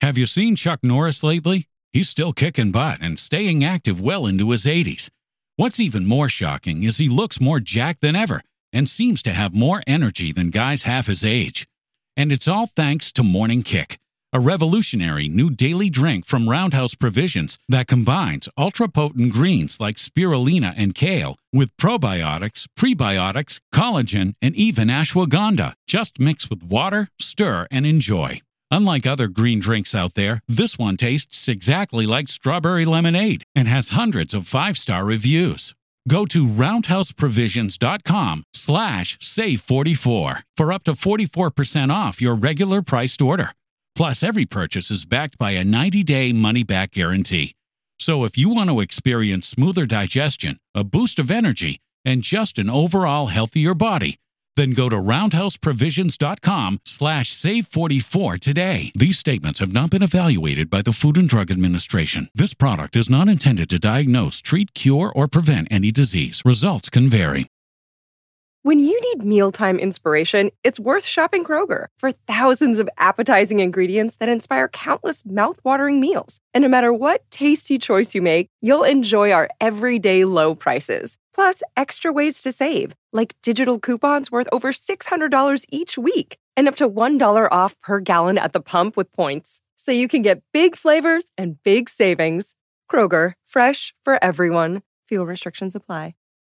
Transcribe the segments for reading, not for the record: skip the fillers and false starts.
Have you seen Chuck Norris lately? He's still kicking butt and staying active well into his 80s. What's even more shocking is he looks more jacked than ever and seems to have more energy than guys half his age. And it's all thanks to Morning Kick, a revolutionary new daily drink from Roundhouse Provisions that combines ultra-potent greens like spirulina and kale with probiotics, prebiotics, collagen, and even ashwagandha. Just mix with water, stir, and enjoy. Unlike other green drinks out there, this one tastes exactly like strawberry lemonade and has hundreds of 5-star reviews. Go to roundhouseprovisions.com/save44 for up to 44% off your regular priced order. Plus, every purchase is backed by a 90-day money-back guarantee. So if you want to experience smoother digestion, a boost of energy, and just an overall healthier body, then go to roundhouseprovisions.com/save44 today. These statements have not been evaluated by the Food and Drug Administration. This product is not intended to diagnose, treat, cure, or prevent any disease. Results can vary. When you need mealtime inspiration, it's worth shopping Kroger for thousands of appetizing ingredients that inspire countless mouth-watering meals. And no matter what tasty choice you make, you'll enjoy our everyday low prices. Plus, extra ways to save, like digital coupons worth over $600 each week and up to $1 off per gallon at the pump with points. So you can get big flavors and big savings. Kroger, fresh for everyone. Fuel restrictions apply.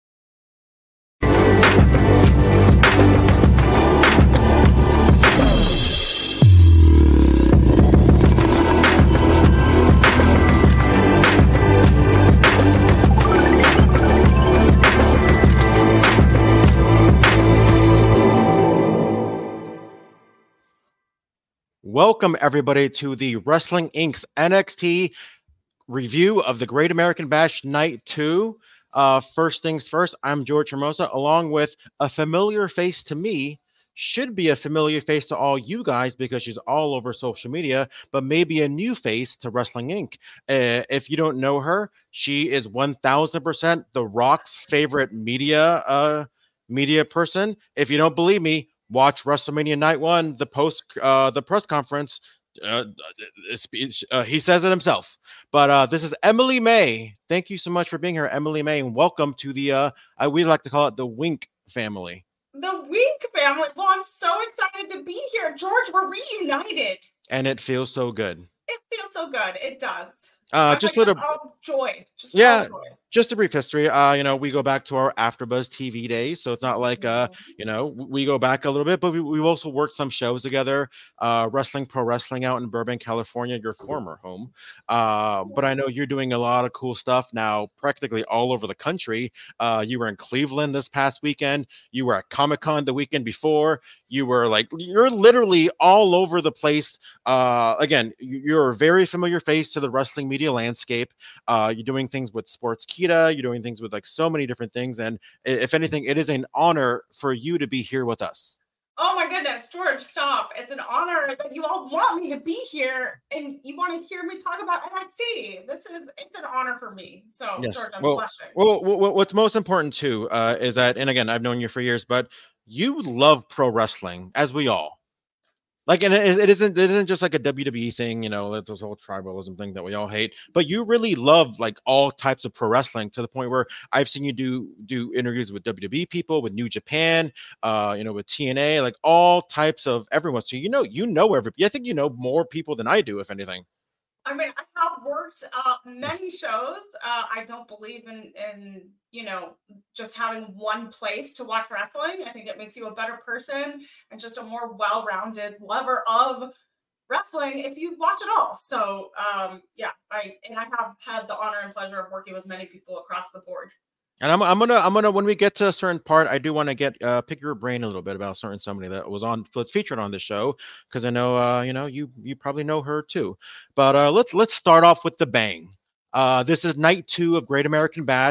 Welcome, everybody, to the Wrestling Inc.'s NXT review of the Great American Bash Night 2. First things first, I'm George Hermosa, along with a familiar face to me, should be a familiar face to all you guys because she's all over social media, but maybe a new face to Wrestling Inc. If you don't know her, she is 1000% The Rock's favorite media person. If you don't believe me, watch WrestleMania Night 1, the press conference. He says it himself. But this is Emily May. Thank you so much for being here, Emily May, and welcome to the we like to call it the Wink family. The Wink family. Well, I'm so excited to be here, George. We're reunited, and it feels so good. It feels so good. It does. Just all joy. Just a brief history. We go back to our AfterBuzz TV days, so it's not like we go back a little bit, but we've also worked some shows together. Pro Wrestling out in Burbank, California, your former home. But I know you're doing a lot of cool stuff now, practically all over the country. You were in Cleveland this past weekend. You were at Comic-Con the weekend before. You're literally all over the place. Again, you're a very familiar face to the wrestling media landscape. You're doing things with Sportskeeda. You're doing things with so many different things. And if anything, it is an honor for you to be here with us. Oh my goodness, George, stop. It's an honor that you all want me to be here and you want to hear me talk about NXT. It's an honor for me. So, yes. George, I'm blushing. Well, what's most important too is that, and again, I've known you for years, but you love pro wrestling, as we all. And it isn't just like a WWE thing, this whole tribalism thing that we all hate, but you really love all types of pro wrestling to the point where I've seen you do interviews with WWE people, with New Japan, with TNA, all types of everyone. So, everybody. I think you know more people than I do, if anything. I mean, I have worked many shows. I don't believe in just having one place to watch wrestling. I think it makes you a better person and just a more well-rounded lover of wrestling if you watch it all. So, I have had the honor and pleasure of working with many people across the board. And I'm gonna when we get to a certain part, I do want to get pick your brain a little bit about somebody that was featured on the show, because I know you probably know her too. But let's start off with the bang. This is night 2 of Great American Bash.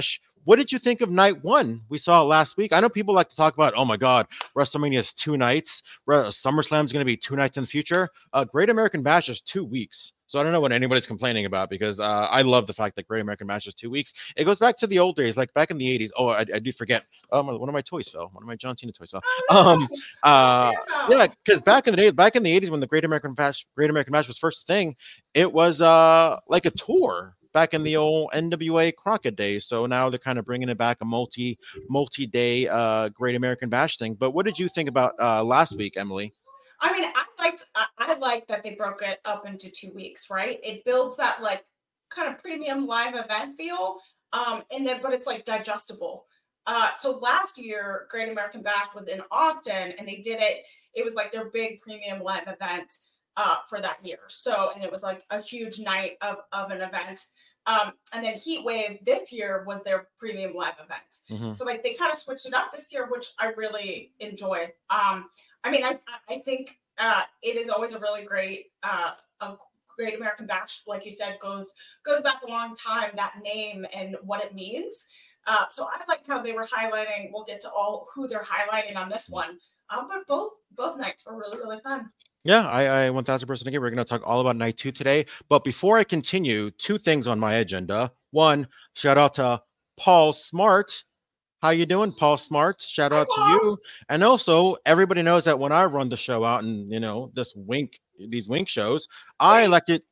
what did you think of night one? We saw it last week. I know people like to talk about, oh my God, WrestleMania is 2 nights. SummerSlam is going to be 2 nights in the future. Great American Bash is 2 weeks. So I don't know what anybody's complaining about, because I love the fact that Great American Bash is 2 weeks. It goes back to the old days, like back in the 80s. Oh, I do forget. One of my toys fell. One of my John Cena toys fell. Yeah, because back in the 80s, when the Great American Bash was first a thing, it was like a tour back in the old NWA Crockett days. So now they're kind of bringing it back, a multi-day Great American Bash thing. But what did you think about last week, Emily? I mean, I like that they broke it up into 2 weeks, right? It builds that like kind of premium live event feel, but it's like digestible. So last year, Great American Bash was in Austin, and they did it. It was like their big premium live event for that year. So, and it was like a huge night of an event. And then Heat Wave this year was their premium live event. Mm-hmm. So like they kind of switched it up this year, which I really enjoyed. I mean, I think it is always a really great, a Great American Bash, like you said, goes back a long time, that name and what it means. So I like how they were highlighting. We'll get to all who they're highlighting on this one. But both nights were really, really fun. Yeah, I 1000% agree. We're going to talk all about night 2 today. But before I continue, 2 things on my agenda. One, shout out to Paul Smart. How you doing, Paul Smart? Shout out to you. And also, everybody knows that when I run the show out and, these wink shows, I like to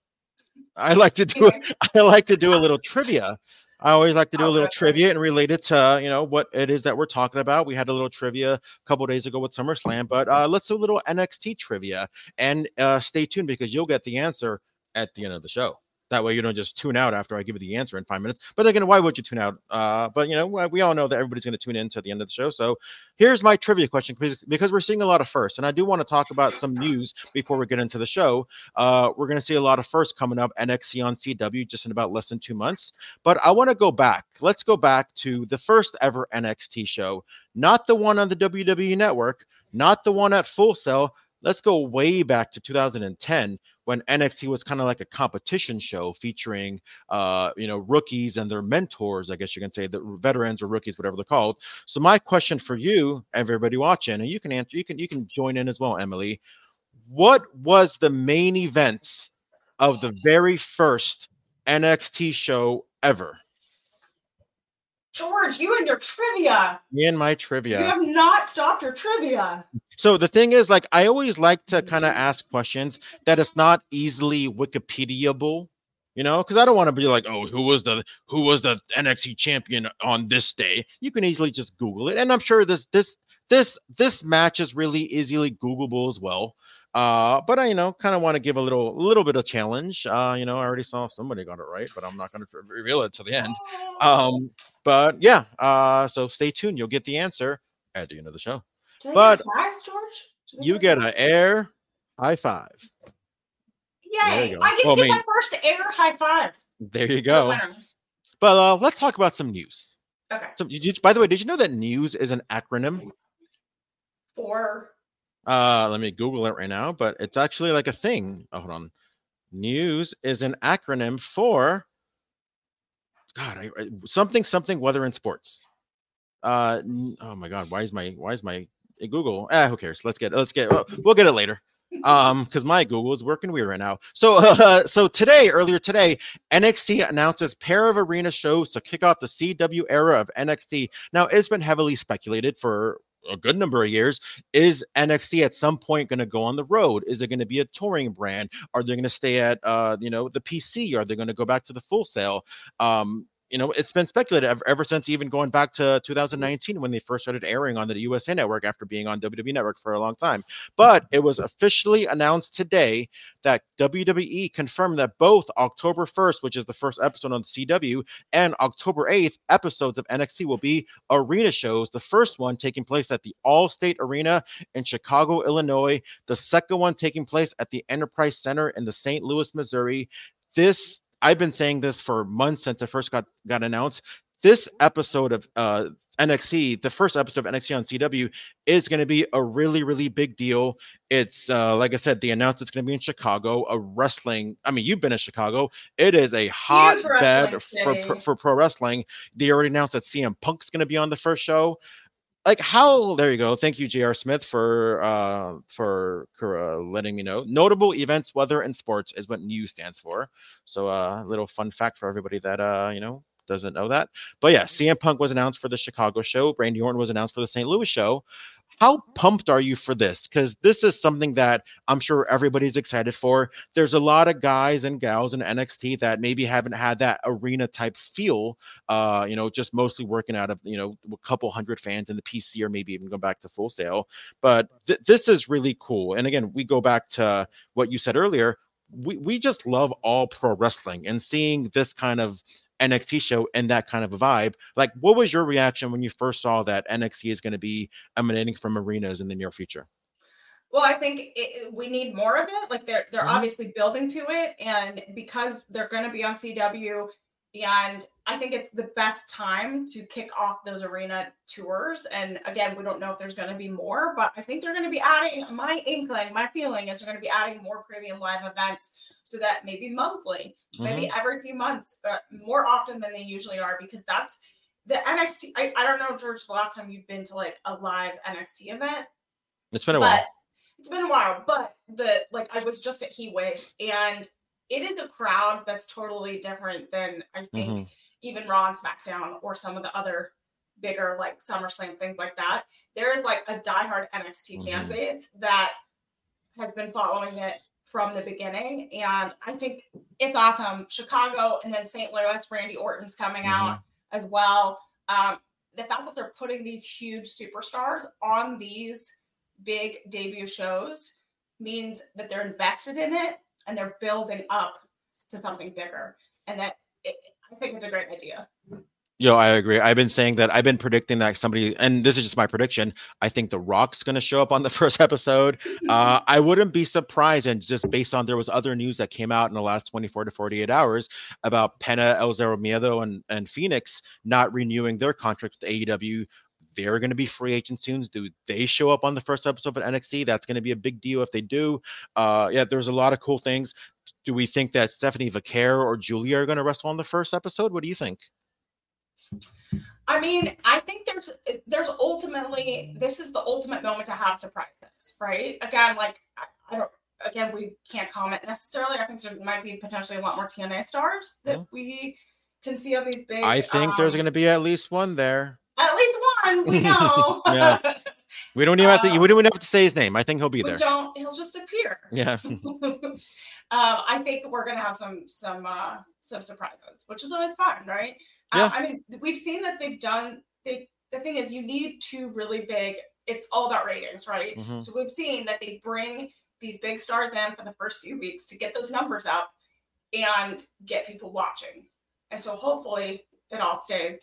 do a little trivia. I always like to do a little trivia and relate it to, what it is that we're talking about. We had a little trivia a couple of days ago with SummerSlam, but let's do a little NXT trivia, and stay tuned, because you'll get the answer at the end of the show. That way you don't just tune out after I give you the answer in 5 minutes. But again, why would you tune out? But we all know that everybody's going to tune in to the end of the show. So here's my trivia question, because we're seeing a lot of firsts. And I do want to talk about some news before we get into the show. We're going to see a lot of firsts coming up, NXT on CW, just in about less than 2 months. But I want to go back. Let's go back to the first ever NXT show. Not the one on the WWE Network, not the one at Full Sail. Let's go way back to 2010, when NXT was kind of like a competition show featuring, rookies and their mentors, I guess you can say, the veterans or rookies, whatever they're called. So my question for you, everybody watching, and you can answer, you can join in as well, Emily. What was the main event of the very first NXT show ever? George, you and your trivia. Me and my trivia. You have not stopped your trivia. So the thing is, like, I always like to kind of ask questions that is not easily Wikipedia-able, because I don't want to be like, oh, who was the NXT champion on this day? You can easily just Google it, and I'm sure this match is really easily Googleable as well. But I, kind of want to give a little bit of challenge. I already saw somebody got it right, but I'm not going to reveal it till the end. But yeah, so stay tuned. You'll get the answer at the end of the show. But George? You get an air high five. Yay! I get to get my first air high five. There you go. But let's talk about some news. Okay. So, by the way, did you know that news is an acronym? For? Let me Google it right now. But it's actually like a thing. Oh, hold on. News is an acronym for. God, something weather and sports. Oh my God, why is my Google? Who cares? We'll get it later. Because my Google is working weird right now. So earlier today, NXT announces pair of arena shows to kick off the CW era of NXT. Now, it's been heavily speculated for a good number of years. Is NXT at some point going to go on the road? Is it going to be a touring brand? Are they going to stay at the PC? Are they going to go back to the Full Sail? It's been speculated ever since, even going back to 2019 when they first started airing on the USA Network after being on WWE Network for a long time. But it was officially announced today that WWE confirmed that both October 1st, which is the first episode on the CW, and October 8th episodes of NXT will be arena shows. The first one taking place at the Allstate Arena in Chicago, Illinois. The second one taking place at the Enterprise Center in the St. Louis, Missouri. I've been saying this for months since it first got announced. this episode of NXT, the first episode of NXT on CW, is going to be a really, really big deal. It's like I said, they announced it's going to be in Chicago. I mean, you've been in Chicago. It is a hotbed for pro wrestling. They already announced that CM Punk's going to be on the first show. Like, how? There you go. Thank you, J.R. Smith, for letting me know. Notable events, weather, and sports is what NEW stands for. So, a little fun fact for everybody that doesn't know that. But yeah, CM Punk was announced for the Chicago show. Randy Orton was announced for the St. Louis show. How pumped are you for this? Because this is something that I'm sure everybody's excited for. There's a lot of guys and gals in NXT that maybe haven't had that arena type feel, just mostly working out of, a couple hundred fans in the PC or maybe even go back to Full Sail. But this is really cool. And again, we go back to what you said earlier. We just love all pro wrestling, and seeing this kind of NXT show and that kind of a vibe. Like, what was your reaction when you first saw that NXT is going to be emanating from arenas in the near future? Well, I think we need more of it. Like, they're obviously building to it, and because they're going to be on CW, and I think it's the best time to kick off those arena tours. And again, we don't know if there's going to be more, but I think they're going to be adding, my feeling is they're going to be adding more premium live events, so that maybe monthly, maybe every few months, more often than they usually are, because that's the NXT. I don't know, George, the last time you've been to like a live NXT event. It's been a while. It's been a while, but I was just at Heat Wave, and it is a crowd that's totally different than I think even Raw and SmackDown or some of the other bigger like SummerSlam, things like that. There is like a diehard NXT fan base that has been following it from the beginning, and I think it's awesome. Chicago and then St. Louis, Randy Orton's coming out as well. The fact that they're putting these huge superstars on these big debut shows means that they're invested in it and they're building up to something bigger, and I think it's a great idea. Yo, I agree. I've been predicting that somebody, and this is just my prediction, I think The Rock's going to show up on the first episode. I wouldn't be surprised, and just based on there was other news that came out in the last 24 to 48 hours about Pena, El Zero Miedo, and Phoenix not renewing their contract with AEW. They're going to be free agents soon. Do they show up on the first episode of NXT? That's going to be a big deal if they do. There's a lot of cool things. Do we think that Stephanie Vaquer or Julia are going to wrestle on the first episode? What do you think? I mean, I think there's ultimately, this is the ultimate moment to have surprises, right? Again, we can't comment necessarily. I think there might be potentially a lot more TNA stars that we can see on these big. I think there's going to be at least one there. At least one, we know. Yeah. We don't even have to. We don't even have to say his name. I think he'll be there. He'll just appear. Yeah. I think we're gonna have some surprises, which is always fun, right? Yeah. I mean, we've seen that they've done. The thing is, you need two really big. It's all about ratings, right? So we've seen that they bring these big stars in for the first few weeks to get those numbers up and get people watching. And so hopefully it all stays.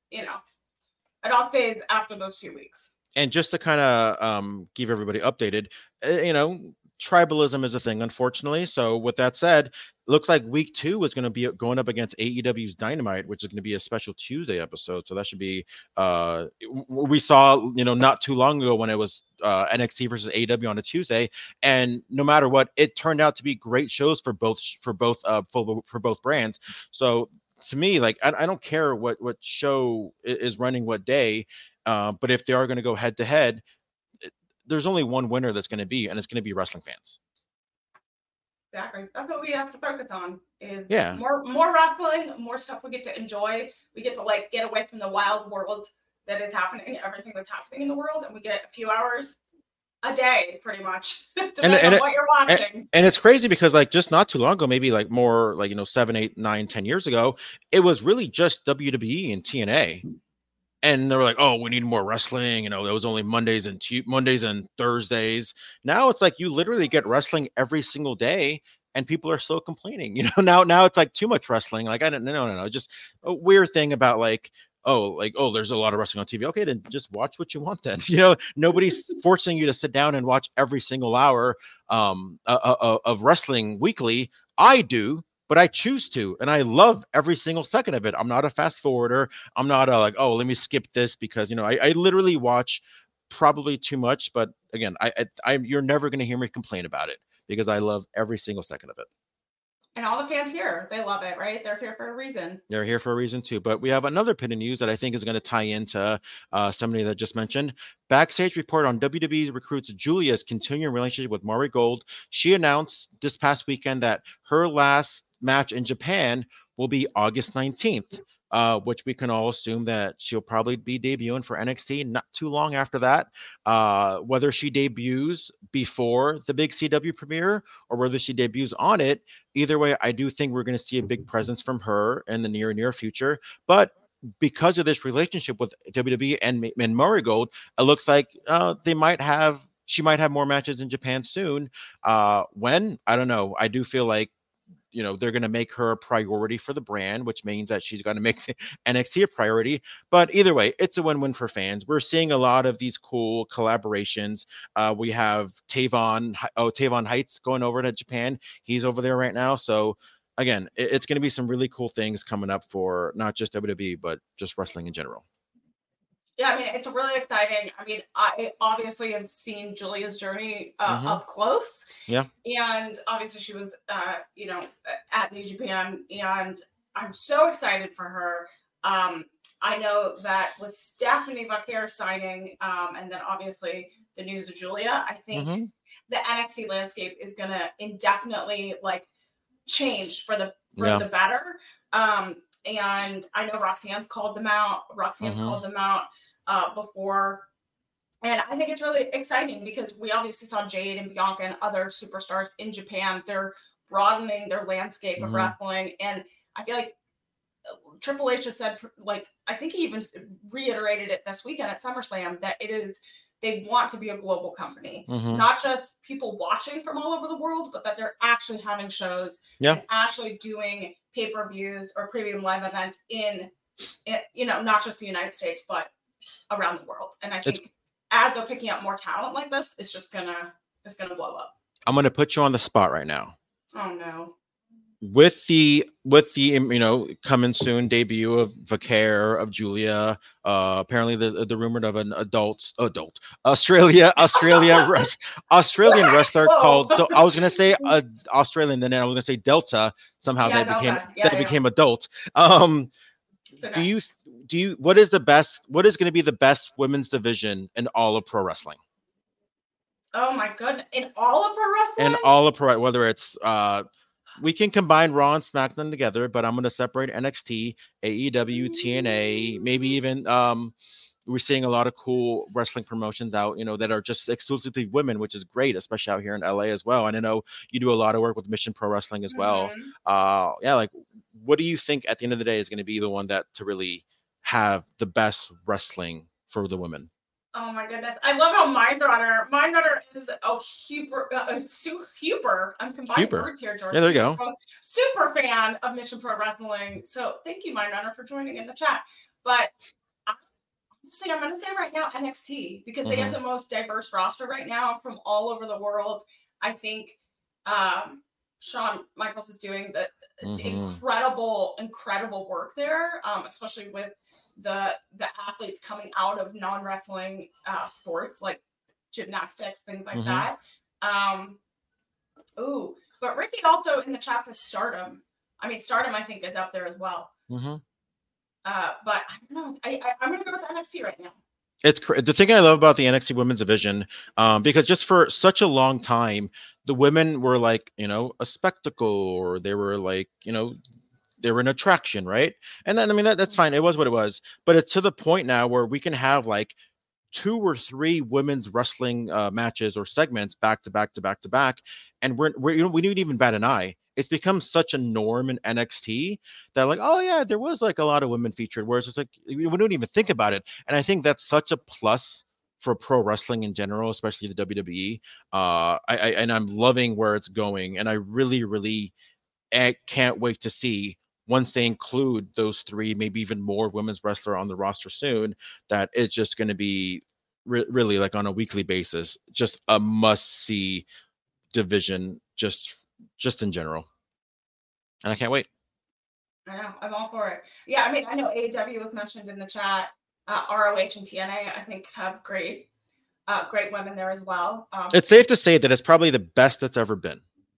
It all stays after those few weeks. And just to kind of keep everybody updated, tribalism is a thing, unfortunately. So with that said, looks like week 2 is going to be going up against AEW's Dynamite, which is going to be a special Tuesday episode. So that should be, we saw, not too long ago when it was NXT versus AEW on a Tuesday. And no matter what, it turned out to be great shows for both brands. So to me, like, I don't care what show is running what day, but if they are going to go head to head, there's only one winner that's going to be, and it's going to be wrestling fans. Exactly. That's what we have to focus on is Yeah. more wrestling, more stuff we get to enjoy. We get to like get away from the wild world that is happening, everything that's happening in the world, and we get a few hours a day pretty much depending on what you're watching. And it's crazy because like just not too long ago, maybe like more like 7, 8, 9, 10 years ago, it was really just WWE and TNA. And they were like, oh, we need more wrestling. There was only Mondays and Thursdays. Now it's like you literally get wrestling every single day, and people are still complaining. Now it's like too much wrestling. Like, I don't know. Just a weird thing about there's a lot of wrestling on TV. Okay, then just watch what you want then. Nobody's forcing you to sit down and watch every single hour of wrestling weekly. I do. but I choose to, and I love every single second of it. I'm not a fast forwarder. I'm not a like, oh, let me skip this because I literally watch probably too much. But again, you're never going to hear me complain about it because I love every single second of it. And all the fans here, they love it, right? They're here for a reason. They're here for a reason too. But we have another pin of news that I think is going to tie into somebody that just mentioned. Backstage report on WWE recruits Julia's continuing relationship with Mari Gold. She announced this past weekend that her last match in Japan will be August 19th. Which we can all assume that she'll probably be debuting for NXT not too long after that. Whether she debuts before the big CW premiere or whether she debuts on it, either way, I do think we're going to see a big presence from her in the near future. But because of this relationship with WWE and Mari Gold, it looks like she might have more matches in Japan soon. When? I don't know. I do feel like they're going to make her a priority for the brand, which means that she's going to make NXT a priority. But either way, it's a win-win for fans. We're seeing a lot of these cool collaborations. We have Tavon Heights going over to Japan. He's over there right now. So again, it's going to be some really cool things coming up for not just WWE, but just wrestling in general. Yeah, I mean, it's really exciting. I mean, I obviously have seen Julia's journey up close. Yeah. And obviously she was, at New Japan, and I'm so excited for her. I know that with Stephanie Vaquer signing, and then obviously the news of Julia, I think the NXT landscape is going to indefinitely change for the better. And I know Roxanne's called them out. Called them out before. And I think it's really exciting because we obviously saw Jade and Bianca and other superstars in Japan. They're broadening their landscape of wrestling. And I feel like Triple H has said, I think he even reiterated it this weekend at SummerSlam, that they want to be a global company, not just people watching from all over the world, but that they're actually having shows and actually doing pay-per-views or premium live events in not just the United States, but around the world. And I think as they're picking up more talent like this, it's gonna blow up. I'm gonna put you on the spot right now. Oh no. With the coming soon debut of Vaquer, of Julia, apparently the rumored of an Australian wrestler called, I was gonna say Australian, then I was gonna say Delta. Somehow that became adult. Okay. Do you what is going to be the best women's division in all of pro wrestling? Oh my goodness, in all of pro wrestling? In all of pro, whether it's we can combine Raw and SmackDown together, but I'm going to separate NXT, AEW, TNA, maybe even we're seeing a lot of cool wrestling promotions out, that are just exclusively women, which is great, especially out here in LA as well. And I know you do a lot of work with Mission Pro Wrestling as well. What do you think at the end of the day is going to be the one to really have the best wrestling for the women? Oh my goodness. I love how Mindrunner is a super. I'm combining words here, George. Yeah, there you go. Super fan of Mission Pro Wrestling. So thank you, Mindrunner, for joining in the chat. But honestly, I'm going to say right now NXT, because they have the most diverse roster right now from all over the world. I think Shawn Michaels is doing the incredible work there, especially with the athletes coming out of non-wrestling sports like gymnastics, things like that. But Ricky also in the chat says Stardom. I mean, Stardom I think is up there as well. But I don't know. I'm gonna go with NXT right now. It's the thing I love about the NXT women's division, because just for such a long time, the women were a spectacle, or they were they were an attraction, right? And then, that's fine. It was what it was. But it's to the point now where we can have 2 or 3 women's wrestling matches or segments back to back. And we didn't even bat an eye. It's become such a norm in NXT that there was a lot of women featured, where it's just we don't even think about it. And I think that's such a plus for pro wrestling in general, especially the WWE. I'm loving where it's going. And I really, really can't wait to see, once they include those 3, maybe even more women's wrestler on the roster soon, that it's just going to be really on a weekly basis, just a must see division, just in general. and I can't wait. I know, I'm all for it. Yeah, I mean, I know AEW was mentioned in the chat. ROH and TNA, I think, have great women there as well. It's safe to say that it's probably the best that's ever been.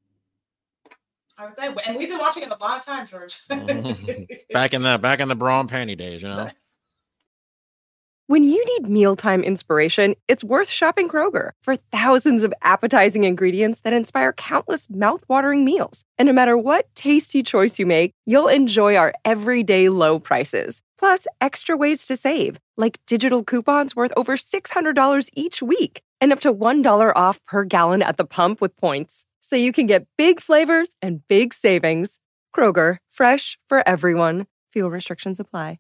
I would say, and we've been watching it a long time, George. back in the bra and panty days, you know. When you need mealtime inspiration, it's worth shopping Kroger for thousands of appetizing ingredients that inspire countless mouthwatering meals. And no matter what tasty choice you make, you'll enjoy our everyday low prices. Plus, extra ways to save, like digital coupons worth over $600 each week and up to $1 off per gallon at the pump with points. So you can get big flavors and big savings. Kroger, fresh for everyone. Fuel restrictions apply.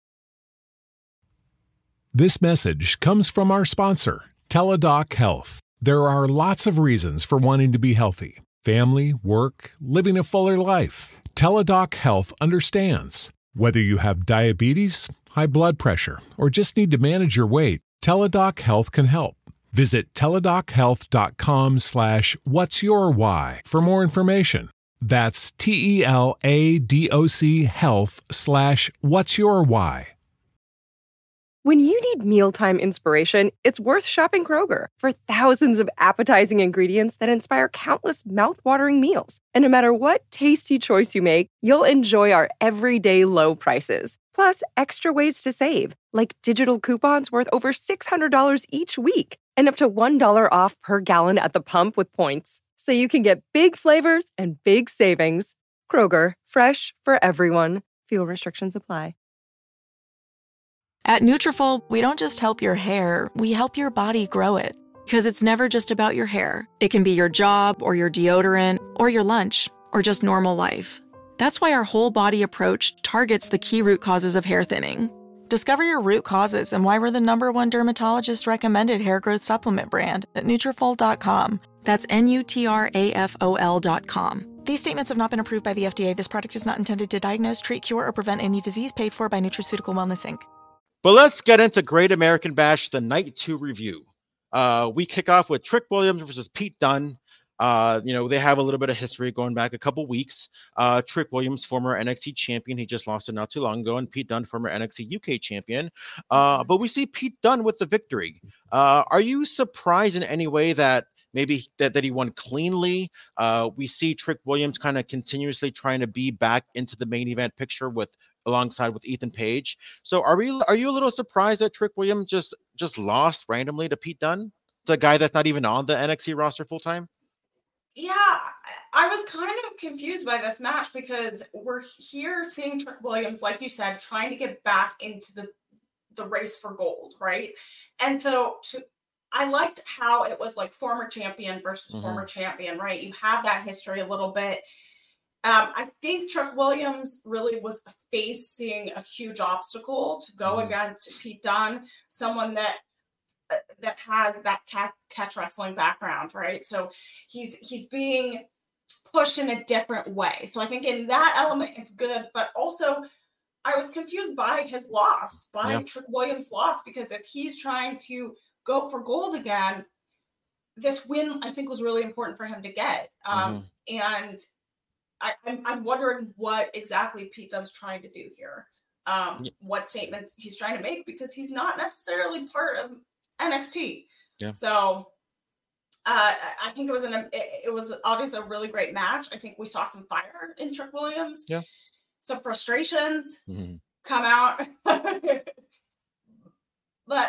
This message comes from our sponsor, Teladoc Health. There are lots of reasons for wanting to be healthy. Family, work, living a fuller life. Teladoc Health understands. Whether you have diabetes, high blood pressure, or just need to manage your weight, Teladoc Health can help. Visit teladochealth.com/what's your why for more information. That's TELADOC health/what's your why. When you need mealtime inspiration, it's worth shopping Kroger for thousands of appetizing ingredients that inspire countless mouthwatering meals. And no matter what tasty choice you make, you'll enjoy our everyday low prices. Plus, extra ways to save, like digital coupons worth over $600 each week and up to $1 off per gallon at the pump with points. So you can get big flavors and big savings. Kroger, fresh for everyone. Fuel restrictions apply. At Nutrafol, we don't just help your hair, we help your body grow it. Because it's never just about your hair. It can be your job, or your deodorant, or your lunch, or just normal life. That's why our whole body approach targets the key root causes of hair thinning. Discover your root causes and why we're the #1 dermatologist recommended hair growth supplement brand at Nutrafol.com. That's Nutrafol.com. These statements have not been approved by the FDA. This product is not intended to diagnose, treat, cure, or prevent any disease. Paid for by Nutraceutical Wellness, Inc. But let's get into Great American Bash, the Night 2 review. We kick off with Trick Williams versus Pete Dunne. They have a little bit of history going back a couple weeks. Trick Williams, former NXT champion, he just lost it not too long ago, and Pete Dunne, former NXT UK champion. But we see Pete Dunne with the victory. Are you surprised in any way that maybe that he won cleanly? We see Trick Williams kind of continuously trying to be back into the main event picture alongside with Ethan Page. So are you a little surprised that Trick Williams just lost randomly to Pete Dunne, the guy that's not even on the NXT roster full time? Yeah, I was kind of confused by this match because we're here seeing Trick Williams, like you said, trying to get back into the race for gold, right? And so I liked how it was like former champion versus former champion, right? You have that history a little bit. I think Trick Williams really was facing a huge obstacle to go against Pete Dunne, someone that has that catch wrestling background, right? So he's being pushed in a different way. So I think in that element, it's good, but also I was confused by his loss, Trick Williams' loss, because if he's trying to go for gold again, this win I think was really important for him to get. And I'm wondering what exactly Pete Dunne's trying to do here. What statements he's trying to make, because he's not necessarily part of NXT. Yeah. So I think it was obviously a really great match. I think we saw some fire in Trick Williams. Yeah. Some frustrations come out. But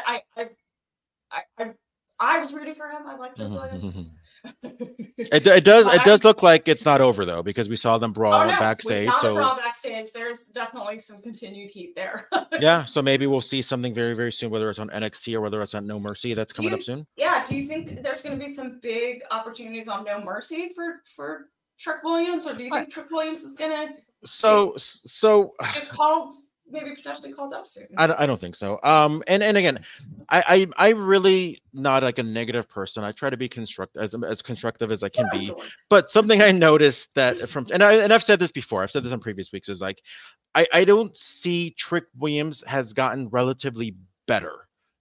I was rooting for him. I like Trick Williams. It does look like it's not over though, because we saw them brawl backstage. We saw them brawl backstage. There's definitely some continued heat there. Yeah, so maybe we'll see something very, very soon, whether it's on NXT or whether it's on No Mercy. That's coming up soon. Yeah, do you think there's going to be some big opportunities on No Mercy for Trick Williams, or do you think Trick Williams is going to get called? Maybe potentially called up soon. I don't think so. And again, I really not like a negative person. I try to be as constructive as I can be. But something I noticed that and I've said this before. I've said this on previous weeks, is like I don't see Trick Williams has gotten relatively better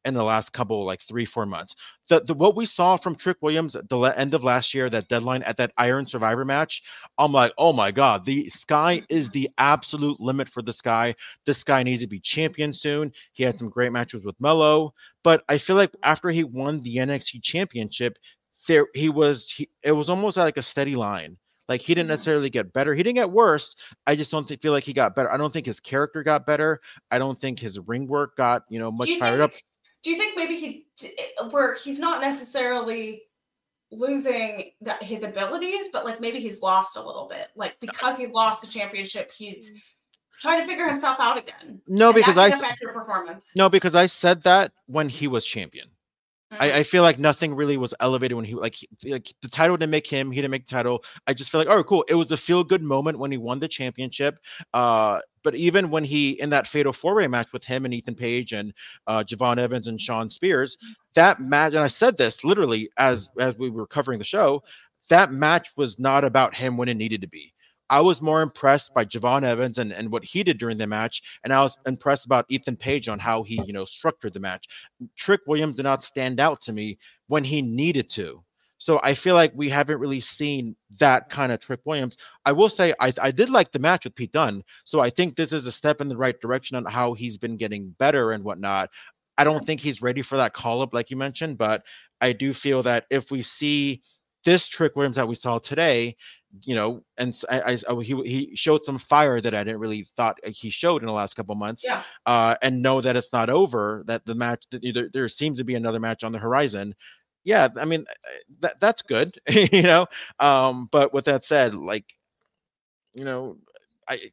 in the last couple, like 3-4 months. What we saw from Trick Williams at the end of last year, that deadline at that Iron Survivor match, I'm like, oh my God, the sky is the absolute limit for this guy. This guy needs to be champion soon. He had some great matches with Mello, but I feel like after he won the NXT championship, it was almost like a steady line. Like he didn't necessarily get better. He didn't get worse. I just don't feel like he got better. I don't think his character got better. I don't think his ring work got, much fired up. Do you think maybe he's not necessarily losing his abilities, but like maybe he's lost a little bit, like because he lost the championship, he's trying to figure himself out again? No, because because I said that when he was champion. I feel like nothing really was elevated when like the title didn't make him. He didn't make the title. I just feel like, oh, cool. It was a feel good moment when he won the championship. But even when he in that fatal 4-way match with him and Ethan Page and Javon Evans and Shawn Spears, that match, and I said this literally as we were covering the show, that match was not about him when it needed to be. I was more impressed by Javon Evans and what he did during the match, and I was impressed about Ethan Page on how he, structured the match. Trick Williams did not stand out to me when he needed to. So I feel like we haven't really seen that kind of Trick Williams. I will say I did like the match with Pete Dunne, so I think this is a step in the right direction on how he's been getting better and whatnot. I don't think he's ready for that call-up like you mentioned, but I do feel that if we see this Trick Williams that we saw today, and he showed some fire that I didn't really thought he showed in the last couple months. Yeah. And know that it's not over, that the match, there seems to be another match on the horizon. Yeah, I mean, that's good, but with that said, like, I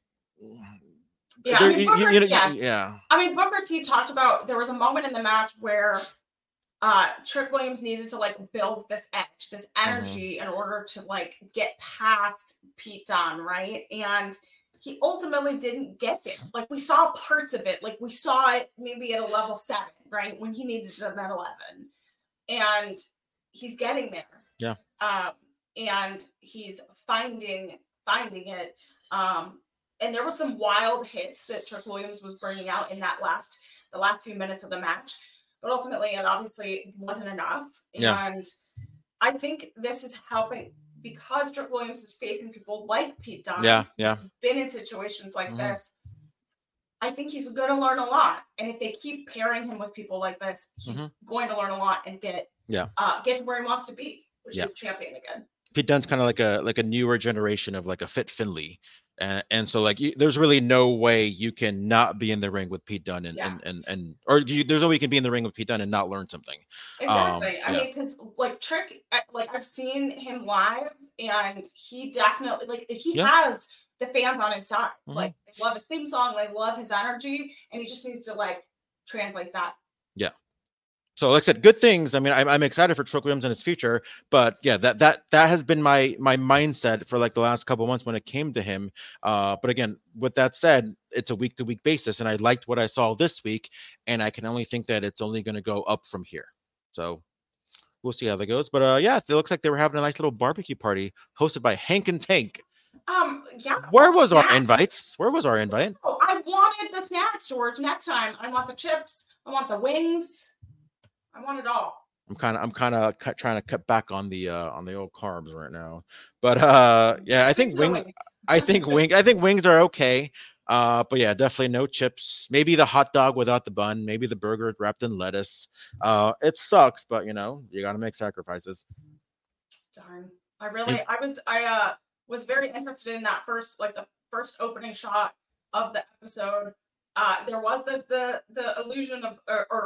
mean, Booker T talked about, there was a moment in the match where Trick Williams needed to like build this edge, this energy in order to like get past Pete Dunne, right? And he ultimately didn't get there. Like we saw parts of it, like we saw it maybe at a level 7, right? When he needed it at 11, and he's getting there. Yeah. And he's finding it. And there was some wild hits that Trick Williams was bringing out in the last few minutes of the match. But ultimately, it obviously wasn't enough. Yeah. And I think this is helping because Trick Williams is facing people like Pete Dunne. Yeah. Who's been in situations like this. I think he's going to learn a lot. And if they keep pairing him with people like this, he's going to learn a lot and get to where he wants to be, which is champion again. Pete Dunne's kind of like a newer generation of like a Fit Finlay. And so like there's really no way you can not be in the ring with Pete Dunne there's no way you can be in the ring with Pete Dunne and not learn something. Exactly. I mean, because like Trick, like I've seen him live and he definitely has the fans on his side. Like they love his theme song, they love his energy, and he just needs to like translate that. Yeah. So like I said, good things. I mean, I'm excited for Trick Williams and his future, but yeah, that has been my mindset for like the last couple of months when it came to him. But again, with that said, it's a week to week basis, and I liked what I saw this week, and I can only think that it's only going to go up from here. So we'll see how that goes. But yeah, it looks like they were having a nice little barbecue party hosted by Hank and Tank. Yeah. Where was our invites? Where was our invite? Oh, I wanted the snacks, George. Next time, I want the chips. I want the wings. I want it all. I'm kind of trying to cut back on the old carbs right now, but yeah, I think wings are okay. But yeah, definitely no chips. Maybe the hot dog without the bun. Maybe the burger wrapped in lettuce. It sucks, but you got to make sacrifices. Darn. I was very interested in that the first opening shot of the episode. There was the illusion of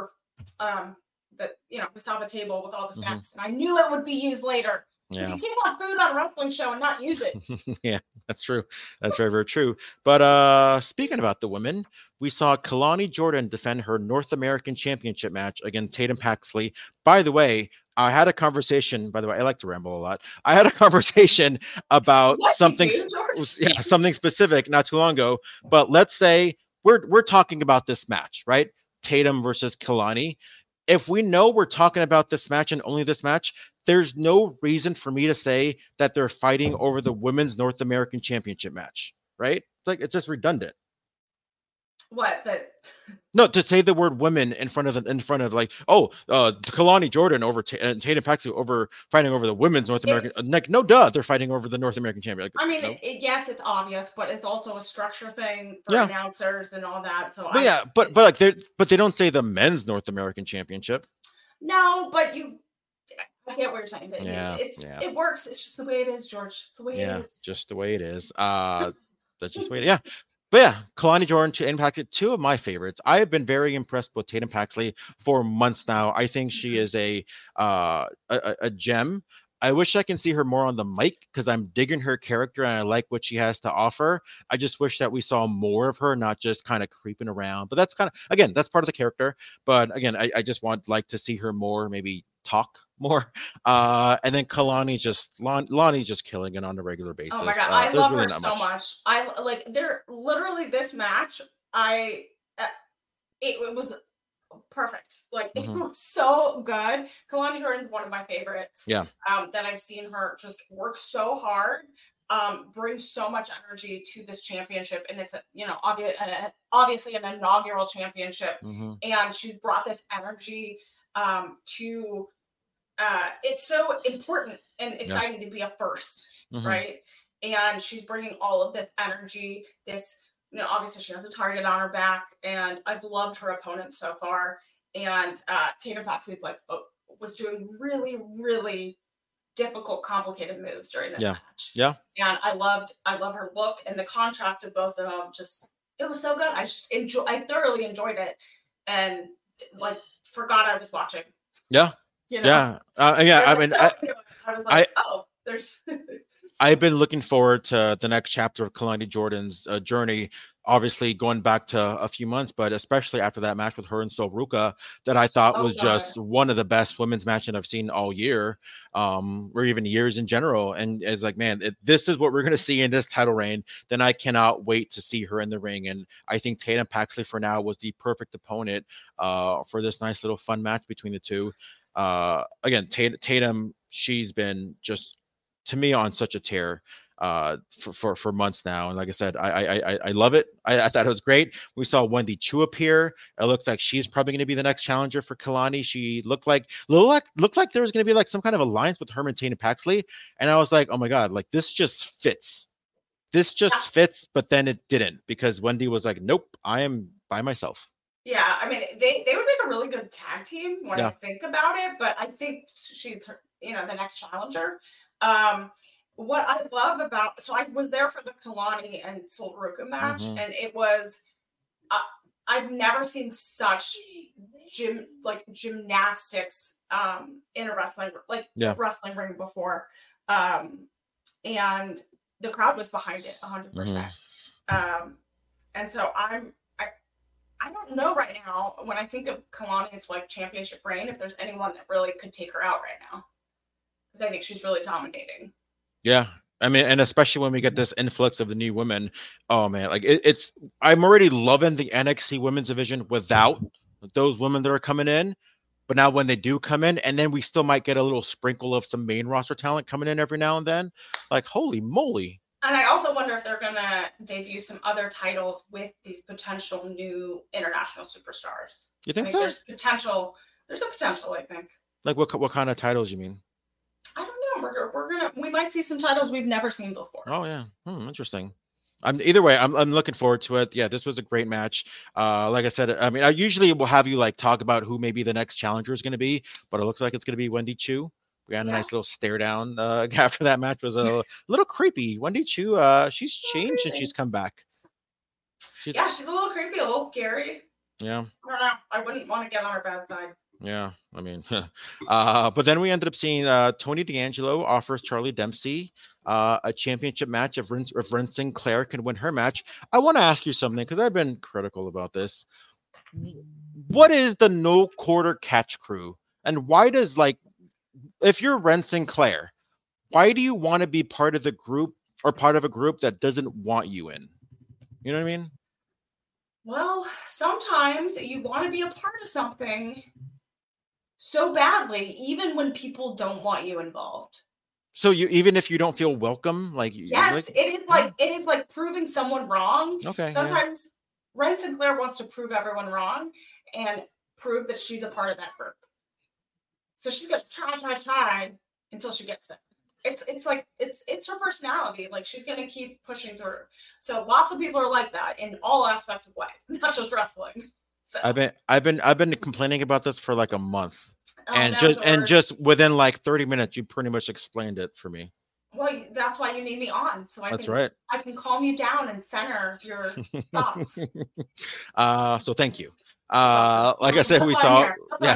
that we saw the table with all the snacks, and I knew it would be used later. Because you can't want food on a wrestling show and not use it. Yeah, that's true. That's very, very true. But speaking about the women, we saw Kalani Jordan defend her North American Championship match against Tatum Paxley. By the way, I had a conversation. By the way, I like to ramble a lot. I had a conversation about something specific not too long ago. But let's say we're talking about this match, right? Tatum versus Kalani. If we know we're talking about this match and only this match, there's no reason for me to say that they're fighting over the women's North American Championship match, right? It's just redundant. What that? No, to say the word women in front of like, oh, Kalani Jordan over Tatum Paxley over fighting over the women's North American. Like, no, duh, they're fighting over the North American champion. Like, I mean, no. yes, it's obvious, but it's also a structure thing for announcers and all that. So, but they don't say the men's North American championship. No, but I get what you're saying. But it works. It's just the way it is, George. It's the way it is. Just the way it is. That's just the way it is. Yeah. But yeah, Kalani Jordan, Tatum Paxley, two of my favorites. I have been very impressed with Tatum Paxley for months now. I think she is a gem. I wish I can see her more on the mic because I'm digging her character and I like what she has to offer. I just wish that we saw more of her, not just kind of creeping around. But that's kind of, again, that's part of the character. But again, I just want like to see her more, maybe talk more. And then Kalani Lonnie's just killing it on a regular basis. Oh my God. I love her so much. I like, they're literally this match. It was perfect. Like it was so good. Kalani Jordan's one of my favorites. Yeah. That I've seen her just work so hard, bring so much energy to this championship, and it's obviously an inaugural championship, and she's brought this energy to. It's so important and exciting to be a first, right? And she's bringing all of this energy, this. Obviously she has a target on her back, and I've loved her opponent so far. And Tatum Paxley was doing really, really difficult, complicated moves during this match. Yeah. And I love her look, and the contrast of both of them. It was so good. I thoroughly enjoyed it, and like forgot I was watching. Yeah. I mean, I was like, there's. I've been looking forward to the next chapter of Kalani Jordan's journey, obviously going back to a few months, but especially after that match with her and Sol Ruca that I thought was just one of the best women's matches I've seen all year, or even years in general. And it's like, man, if this is what we're going to see in this title reign, then I cannot wait to see her in the ring. And I think Tatum Paxley for now was the perfect opponent for this nice little fun match between the two. Again, Tatum, she's been just, to me, on such a tear for months now. And like I said, I love it. I thought it was great. We saw Wendy Choo appear. It looks like she's probably going to be the next challenger for Kalani. She looked like there was going to be like some kind of alliance with her and Tatum Paxley. And I was like, oh my God, like this just fits. Fits, but then it didn't, because Wendy was like, nope, I am by myself. Yeah, I mean, they would make a really good tag team when I think about it, but I think she's, the next challenger. What I love about, so I was there for the Kalani and Sol Ruca match, and it was, I've never seen such gymnastics in a wrestling ring before, and the crowd was behind it 100%. And so I don't know right now, when I think of Kalani's championship reign, if there's anyone that really could take her out right now. I think she's really dominating. Yeah. I mean, and especially when we get this influx of the new women, oh man, like I'm already loving the NXT women's division without those women that are coming in. But now when they do come in, and then we still might get a little sprinkle of some main roster talent coming in every now and then, like, holy moly. And I also wonder if they're going to debut some other titles with these potential new international superstars. You think so? There's potential. There's a potential, I think. Like what kind of titles you mean? I don't know. We might see some titles we've never seen before. Oh yeah, interesting. Either way, I'm looking forward to it. Yeah, this was a great match. Like I said, I mean, I usually will have you talk about who maybe the next challenger is going to be, but it looks like it's going to be Wendy Choo. We got a nice little stare down after that match. Was a little creepy. Wendy Choo, she's changed and she's come back. She's a little creepy, a little scary. Yeah. I don't know. I wouldn't want to get on her bad side. Yeah, I mean, but then we ended up seeing Tony D'Angelo offers Charlie Dempsey a championship match if Ren Sinclair can win her match. I want to ask you something, because I've been critical about this. What is the no quarter catch crew? And why does, if you're Ren Sinclair, why do you want to be part of the group or part of a group that doesn't want you in? You know what I mean? Well, sometimes you want to be a part of something so badly, even when people don't want you involved. So even if you don't feel welcome, yes, it is like proving someone wrong. Okay. Sometimes Ren Sinclair wants to prove everyone wrong and prove that she's a part of that group. So she's going to try until she gets there. It's like it's her personality. Like, she's going to keep pushing through. So lots of people are like that in all aspects of life, not just wrestling. So I've been complaining about this for like a month. And George. just within like 30 minutes, you pretty much explained it for me. Well, that's why you need me on. So That's right. I can calm you down and center your thoughts. So thank you. Like I said, we saw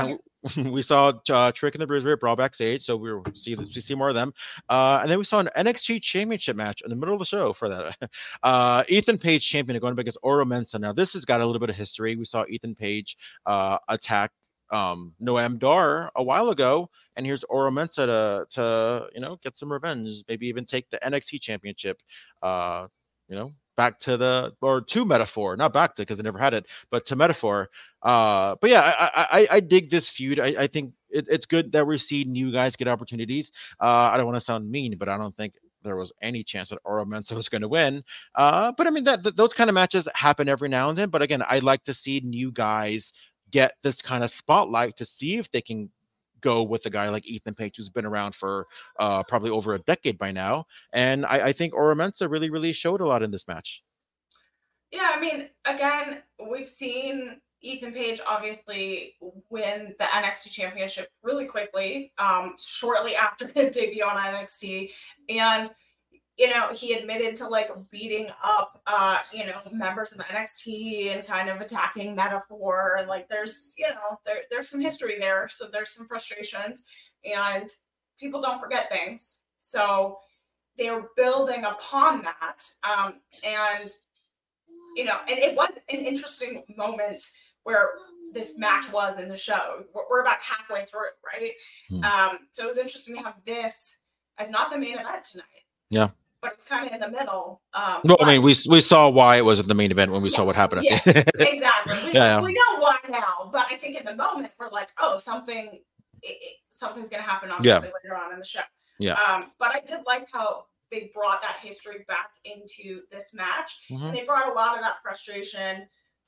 Trick and the Bruiserweight brawl backstage, so we see more of them. And then we saw an NXT Championship match in the middle of the show for that. Ethan Page champion going up against Oro Mensah. Now this has got a little bit of history. We saw Ethan Page attack Noam Dar a while ago, and here's Oro Mensah to get some revenge, maybe even take the NXT Championship. Back to Metaphor, not back to, because I never had it, but to Metaphor. But yeah, I dig this feud. I think it's good that we see new guys get opportunities. I don't want to sound mean, but I don't think there was any chance that Oro Mensah was going to win. But I mean, those kind of matches happen every now and then. But again, I like to see new guys get this kind of spotlight to see if they can go with a guy like Ethan Page, who's been around for probably over a decade by now. And I think Oro Mensah really, really showed a lot in this match. Yeah, I mean, again, we've seen Ethan Page obviously win the NXT Championship really quickly, shortly after his debut on NXT. And, he admitted to like beating up, members of NXT and kind of attacking Metaphor. And like, there's some history there. So there's some frustrations, and people don't forget things. So they're building upon that. And it was an interesting moment where this match was in the show. We're about halfway through it, right? So it was interesting to have this as not the main event tonight. Yeah. But it's kind of in the middle. Well, I mean, we saw why it wasn't the main event when we saw what happened. Yeah, exactly. We know why now, but I think in the moment we're like, oh, something's going to happen obviously later on in the show. Yeah. But I did like how they brought that history back into this match, Mm-hmm. and they brought a lot of that frustration.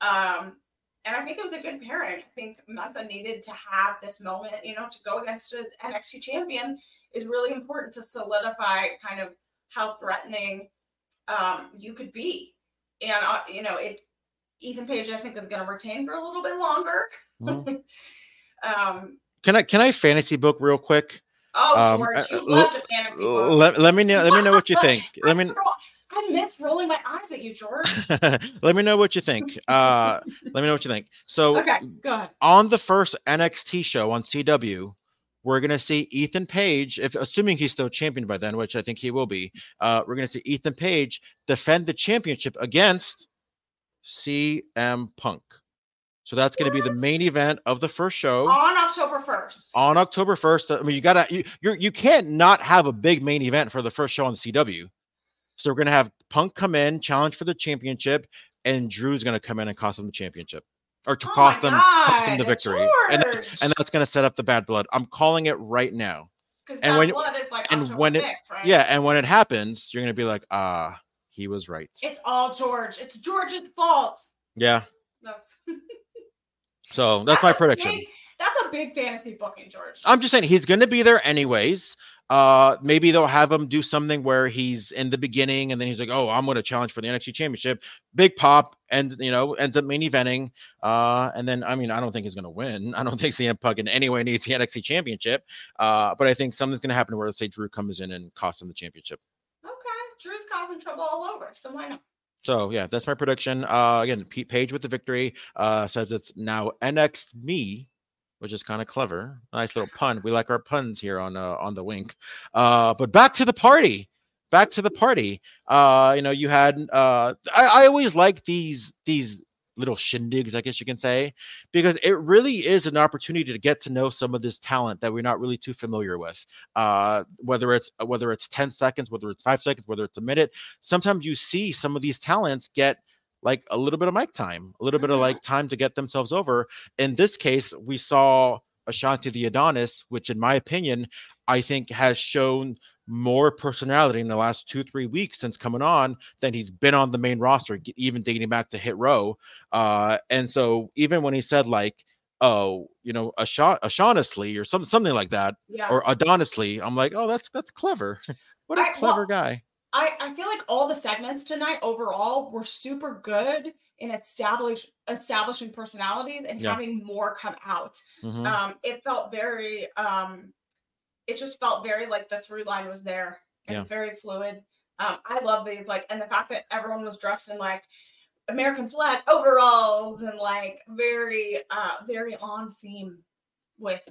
And I think it was a good pairing. I think Mensah needed to have this moment, to go against an NXT champion is really important to solidify kind of how threatening you could be. And, Ethan Page, I think, is going to retain for a little bit longer. Mm-hmm. Can I fantasy book real quick? Oh, George, you love to fantasy book. Let me know what you think. I miss rolling my eyes at you, George. Let me know what you think. So, okay, go ahead. On the first NXT show on CW, we're going to see Ethan Page, assuming he's still champion by then, which I think he will be. We're going to see Ethan Page defend the championship against CM Punk. So that's going to be the main event of the first show on October 1st. On October 1st. I mean, you can't not have a big main event for the first show on CW. So we're going to have Punk come in, challenge for the championship, and Drew's going to come in and cost him the championship. Or to cost them the victory. And that's going to set up the Bad Blood. I'm calling it right now. Because Bad Blood is like October 5th, right? Yeah, and when it happens, you're going to be like, he was right. It's all George. It's George's fault. Yeah. So that's my prediction. That's a big fantasy booking, George. I'm just saying he's going to be there anyways. Maybe they'll have him do something where he's in the beginning and then he's like, oh, I'm going to challenge for the NXT championship. Big pop, and ends up main eventing. And then, I mean, I don't think he's going to win. I don't think CM Punk in any way needs the NXT championship. But I think something's going to happen where, let's say, Drew comes in and costs him the championship. Okay. Drew's causing trouble all over. So why not? So yeah, that's my prediction. Again, Pete Page with the victory. Says it's now NXT Me, which is kind of clever. Nice little pun. We like our puns here on the Wink. But back to the party. You had I always like these little shindigs, I guess you can say, because it really is an opportunity to get to know some of this talent that we're not really too familiar with. Whether it's 10 seconds, whether it's 5 seconds, whether it's a minute. Sometimes you see some of these talents get like a little bit of mic time, a little bit of like time to get themselves over. In this case, we saw Ashanti the Adonis, which in my opinion, I think has shown more personality in the last 2-3 weeks since coming on than he's been on the main roster, even dating back to Hit Row. And so even when he said like, oh, Ashaughnously or something like that, or Adonisly, I'm like, oh, that's clever. What a clever guy. I feel like all the segments tonight overall were super good in establishing personalities and having more come out. It felt very it just felt very like the through line was there and very fluid. I love these, like, and the fact that everyone was dressed in like American flag overalls and like very on theme with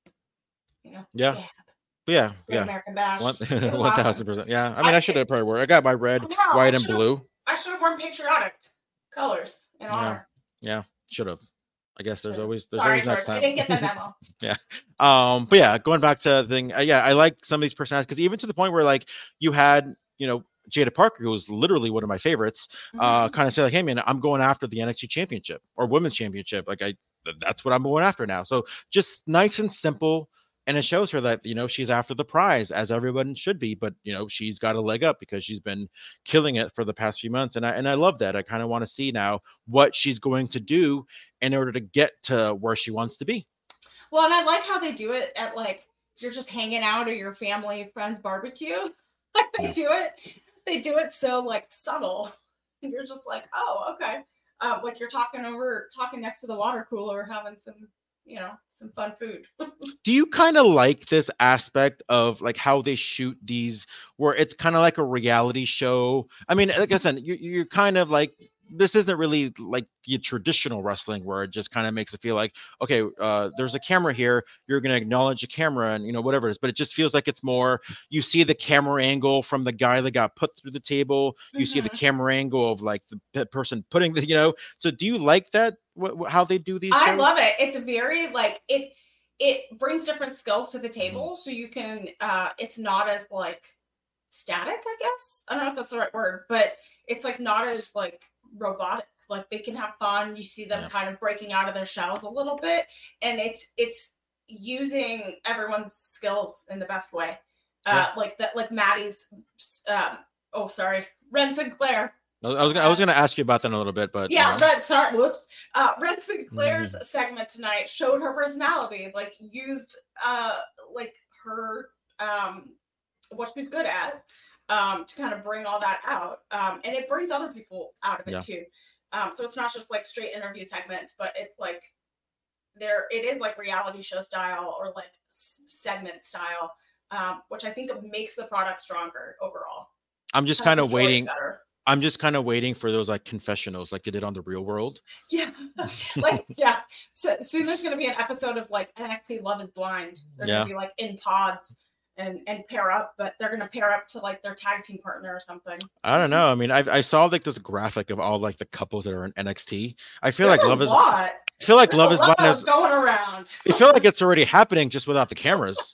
Gab. Yeah. American Bash. 1000%. Yeah. I mean, I should have probably worn. I got my red, white, and blue. I should have worn patriotic colors in honor. Yeah, should have. I guess there's always Sorry, next time. I didn't get the memo. Yeah. But yeah, going back to the thing, I like some of these personalities because even to the point where like you had, Jada Parker, who was literally one of my favorites, kind of say like, hey man, I'm going after the NXT championship or women's championship. Like that's what I'm going after now. So just nice and simple. And it shows her that, she's after the prize, as everyone should be. But, she's got a leg up because she's been killing it for the past few months. And I love that. I kind of want to see now what she's going to do in order to get to where she wants to be. Well, and I like how they do it at like, you're just hanging out at your family friends barbecue. Like they do it so like subtle. And you're just like, oh, okay. Like you're talking next to the water cooler, having some fun food. Do you kind of like this aspect of like how they shoot these, where it's kind of like a reality show? I mean, like I said, you're kind of like, this isn't really like the traditional wrestling where it just kind of makes it feel like, okay, there's a camera here, you're going to acknowledge a camera and whatever it is, but it just feels like it's more, you see the camera angle from the guy that got put through the table, you see the camera angle of like the person putting the, so do you like that, how they do these shows? I love it. It's very like, it brings different skills to the table, so you can, it's not as like static, I guess. I don't know if that's the right word, but it's like not as like robotic. Like they can have fun. You see them kind of breaking out of their shells a little bit, and it's using everyone's skills in the best way. Like that, like Maddie's. Ren Sinclair. I was gonna ask you about that in a little bit, but Ren Sinclair's segment tonight showed her personality. Like used like her what she's good at. To kind of bring all that out. And it brings other people out of it too. So it's not just like straight interview segments, but it's like it is like reality show style or like segment style, which I think makes the product stronger overall. I'm just kind of waiting. I'm just kind of waiting for those like confessionals like they did on The Real World. Yeah. So soon there's going to be an episode of like NXT Love is Blind. They're going to be like in pods. And pair up, but they're gonna pair up to like their tag team partner or something. I don't know. I mean, I saw like this graphic of all like the couples that are in NXT. I feel like Love is Blind is going around. I feel like it's already happening just without the cameras.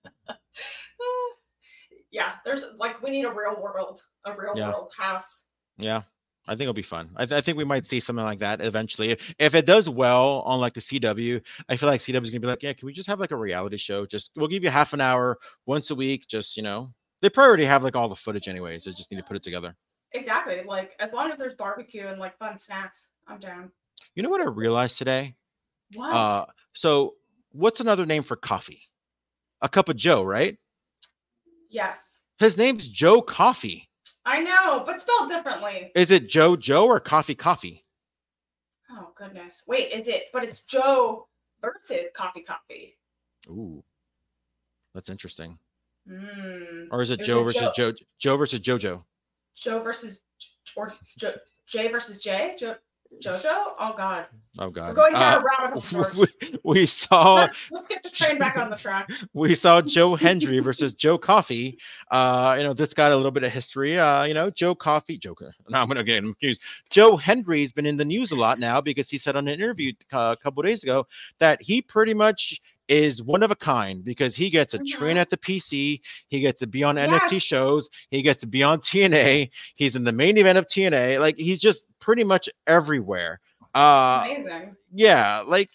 Yeah, there's like we need a real world house. Yeah. I think it'll be fun. I think we might see something like that eventually. If it does well on like the CW, I feel like CW is gonna be like, yeah, can we just have like a reality show? We'll give you half an hour once a week. Just they probably already have like all the footage anyways. They just need to put it together. Exactly. Like as long as there's barbecue and like fun snacks, I'm down. You know what I realized today? What? So what's another name for coffee? A cup of Joe, right? Yes. His name's Joe Coffee. I know, but spelled differently. Is it Joe or Coffee? Oh, goodness. Wait, is it? But it's Joe versus Coffee. Ooh, that's interesting. Or is it Joe versus Joe? Joe versus JoJo? Joe versus Jay versus Jay? JoJo? Oh God. We're going down a rabbit hole, George. We saw. Let's get the train back on the track. We saw Joe Hendry versus Joe Coffey. This got a little bit of history. Joe Coffey. Now I'm gonna get confused. Joe Hendry's been in the news a lot now because he said on an interview a couple of days ago that he pretty much is one of a kind because he gets to train at the PC. He gets to be on NXT shows. He gets to be on TNA. He's in the main event of TNA. Like he's just pretty much everywhere. Amazing. Yeah. Like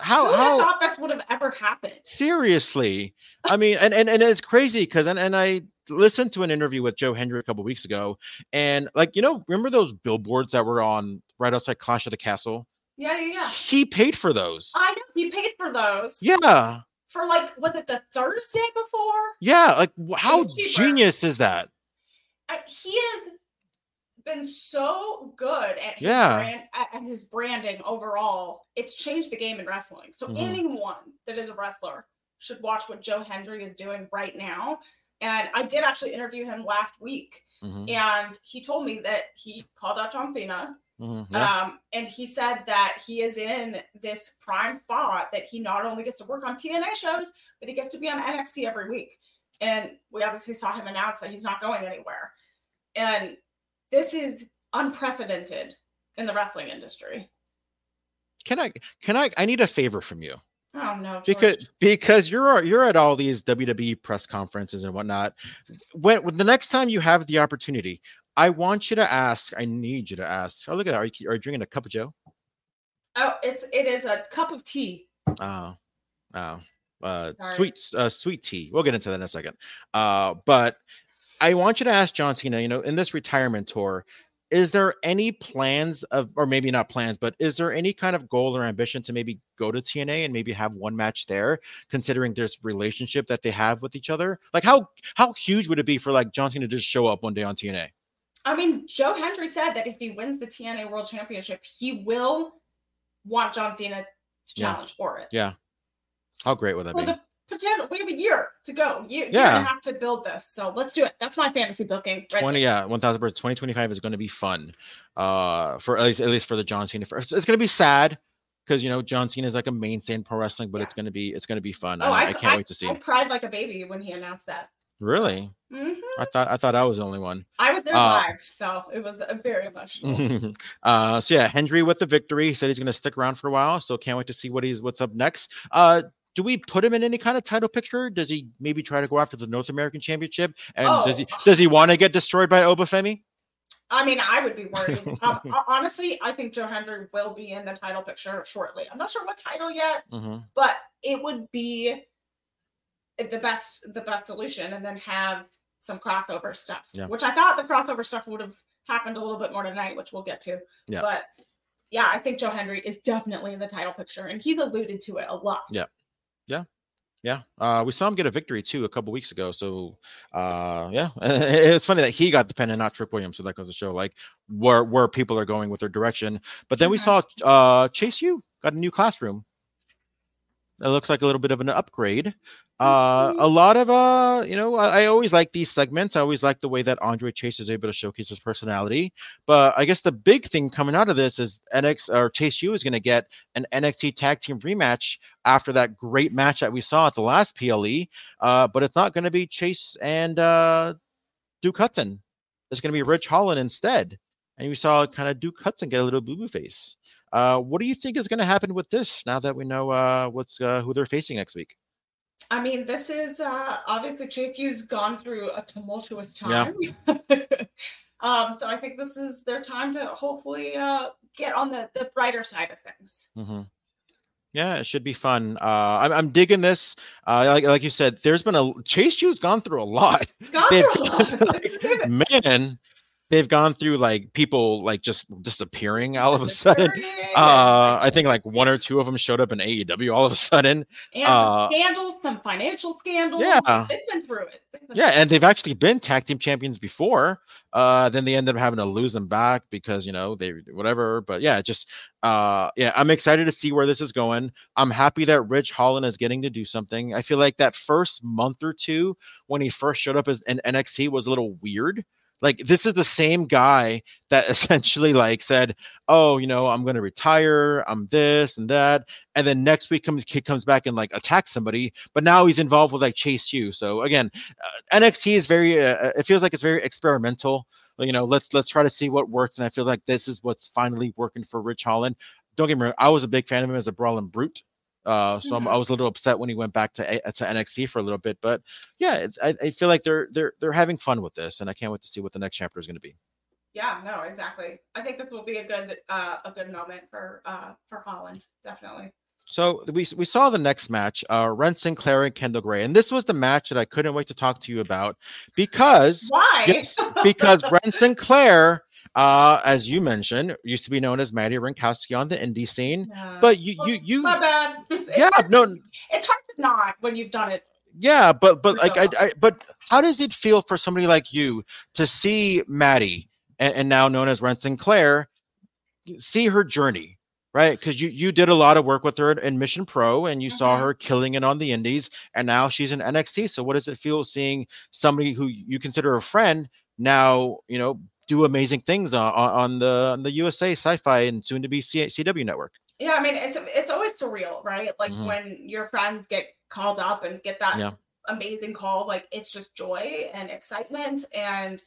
How Who would have thought this would have ever happened? Seriously. I mean, and it's crazy because and I listened to an interview with Joe Hendry a couple weeks ago, and like, remember those billboards that were on right outside Clash of the Castle? Yeah. He paid for those. I know he paid for those. Yeah. For like, was it the Thursday before? Yeah, like how genius is that? He has been so good at his branding overall. It's changed the game in wrestling. So anyone that is a wrestler should watch what Joe Hendry is doing right now. And I did actually interview him last week, and he told me that he called out John Cena. And he said that he is in this prime spot that he not only gets to work on TNA shows, but he gets to be on NXT every week. And we obviously saw him announce that he's not going anywhere. And this is unprecedented in the wrestling industry. I need a favor from you. Oh no, George. Because you're at all these WWE press conferences and whatnot. When the next time you have the opportunity, I need you to ask. Oh, look at that. Are you drinking a cup of Joe? Oh, it is a cup of tea. Sweet tea. We'll get into that in a second. But I want you to ask John Cena, in this retirement tour, is there any plans or maybe not plans, but is there any kind of goal or ambition to maybe go to TNA and maybe have one match there, considering this relationship that they have with each other? Like how huge would it be for like John Cena to just show up one day on TNA? I mean, Joe Hendry said that if he wins the TNA World Championship, he will want John Cena to challenge for it. Yeah. How great would that be? We have a year to go. You're gonna have to build this, so let's do it. That's my fantasy booking. 1,000%. 2025 is going to be fun. For at least for the John Cena. It's going to be sad because John Cena is like a mainstay in pro wrestling, but it's going to be fun. I can't wait to see. I cried like a baby when he announced that. Really? I thought I was the only one. I was there live, so it was very emotional. Hendry with the victory. He said he's going to stick around for a while, so can't wait to see what's up next. Do we put him in any kind of title picture? Does he maybe try to go after the North American Championship? And does he want to get destroyed by Obafemi? I mean, I would be worried. Honestly, I think Joe Hendry will be in the title picture shortly. I'm not sure what title yet, but it would be the best solution, and then have some crossover stuff. Yeah. Which I thought the crossover stuff would have happened a little bit more tonight, which we'll get to. Yeah. But yeah, I think Joe Hendry is definitely in the title picture, and he's alluded to it a lot. Yeah. We saw him get a victory too a couple weeks ago. So it's funny that he got the pin and not Trick Williams. So that goes to show like where people are going with their direction. But then we saw Chase U got a new classroom. It looks like a little bit of an upgrade. A lot of I always like these segments. I always like the way that Andre Chase is able to showcase his personality. But I guess the big thing coming out of this is Chase U is going to get an NXT tag team rematch after that great match that we saw at the last PLE. But it's not going to be Chase and Duke Hudson. It's going to be Rich Holland instead. And we saw kind of Duke Hudson get a little boo-boo face. What do you think is going to happen with this now that we know who they're facing next week? I mean, this is obviously Chase U's gone through a tumultuous time. Yeah. So I think this is their time to hopefully get on the brighter side of things. Yeah, it should be fun. I'm digging this. Like you said, there's been Chase U's gone through a lot. Man. They've gone through like people like just disappearing all of a sudden. I think like one or two of them showed up in AEW all of a sudden. And some scandals, some financial scandals. Yeah. They've been through it. And they've actually been tag team champions before. Then they ended up having to lose them back because, they whatever. But yeah, I'm excited to see where this is going. I'm happy that Rich Holland is getting to do something. I feel like that first month or two when he first showed up in NXT was a little weird. Like, this is the same guy that essentially like said, oh, I'm going to retire. I'm this and that. And then next week he comes back and like attacks somebody. But now he's involved with like Chase U. So again, NXT is very, it feels like it's very experimental. Let's try to see what works. And I feel like this is what's finally working for Rich Holland. Don't get me wrong. I was a big fan of him as a brawling brute. I was a little upset when he went back to NXT for a little bit, but yeah, I feel like they're having fun with this, and I can't wait to see what the next chapter is going to be. Yeah, no, exactly. I think this will be a good moment for Holland, definitely. So we saw the next match, Ren Sinclair and Kendall Gray, and this was the match that I couldn't wait to talk to you about because Why? yes, because Ren Sinclair, as you mentioned, used to be known as Maddie Rinkowski on the indie scene, but you my bad. yeah, no, It's hard to not when you've done it. yeah, but For like so long. but how does it feel for somebody like you to see Maddie and now known as Ren Sinclair, see her journey, right? Because you did a lot of work with her in Mission Pro, and you saw Mhm. her killing it on the Indies, and now she's in NXT. So what does it feel seeing somebody who you consider a friend now, do amazing things on the USA Sci-Fi and soon to be CW network? Yeah, I mean, it's always surreal, right? Like Mhm. when your friends get called up and get that Yeah. amazing call, like it's just joy and excitement. And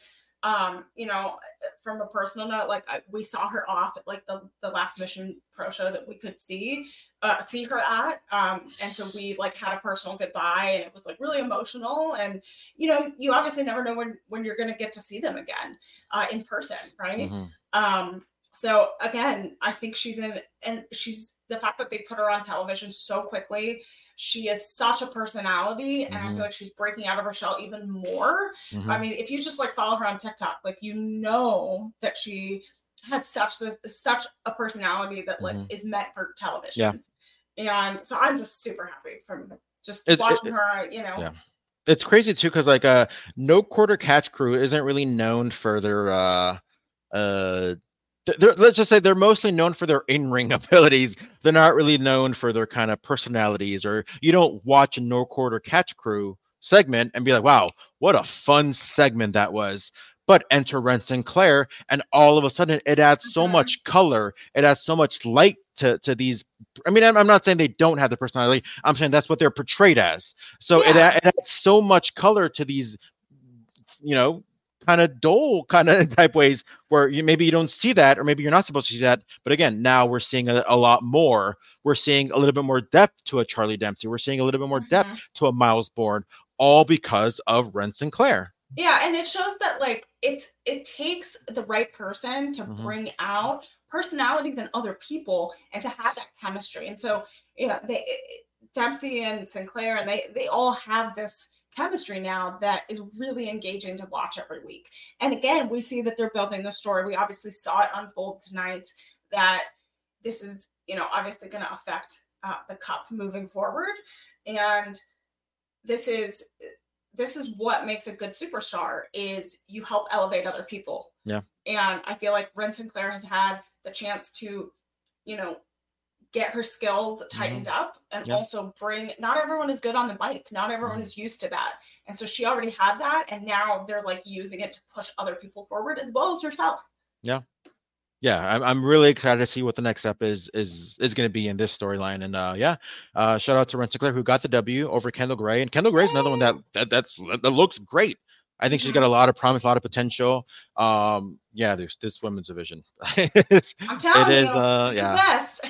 from a personal note, like we saw her off at like the last Mission Pro show that we could see her at. And so we like had a personal goodbye, and it was like really emotional. And you obviously never know when you're gonna get to see them again in person, right? Mhm. So again, I think she's the fact that they put her on television so quickly. She is such a personality, and I feel Mhm. like she's breaking out of her shell even more. I Mhm. mean, if you just like follow her on TikTok, like that she has such a personality that like Mhm. is meant for Yeah. television. And so I'm just super happy from just It's watching her, yeah. It's crazy too, because like No Quarter Catch Crew isn't really known for their uh let's just say they're mostly known for their in-ring abilities. They're not really known for their kind of personalities, or you don't watch a No Quarter Catch Crew segment and be like, wow, what a fun segment that was. But enter Ren Sinclair, and all of a sudden it adds so Mhm. much color, it adds so much light to these. I mean, I'm not saying they don't have the personality. I'm saying that's what they're portrayed as. So it Yeah. adds so much color to these, you know, kind of dull kind of type ways where maybe you don't see that, or maybe you're not supposed to see that. But again, now we're seeing a lot more. We're seeing a little bit more depth to a Charlie Dempsey. We're seeing a little bit more depth Mhm. to a Miles Bourne, all because of Ren Sinclair. Yeah, and it shows that like it takes the right person to Mhm. bring out personalities in other people and to have that chemistry. And so, Dempsey and Sinclair, and they all have this chemistry now that is really engaging to watch every week. And again, we see that they're building the story. We obviously saw it unfold tonight that this is, obviously going to affect the cup moving forward. And this is this is what makes a good superstar is you help elevate other people. Yeah. And I feel like Ren Sinclair has had the chance to, you know, get her skills tightened up and Yeah. also not everyone is good on the bike. Not everyone is used to that. And so she already had that. And now they're like using it to push other people forward as well as herself. Yeah. Yeah, I'm really excited to see what the next step is going to be in this storyline. And shout out to Ren Sinclair, who got the W over Kendall Gray. And Kendall Gray is another one that looks great. I think she's got a lot of promise, a lot of potential. Yeah, this women's division. I'm telling you, it's yeah, the best.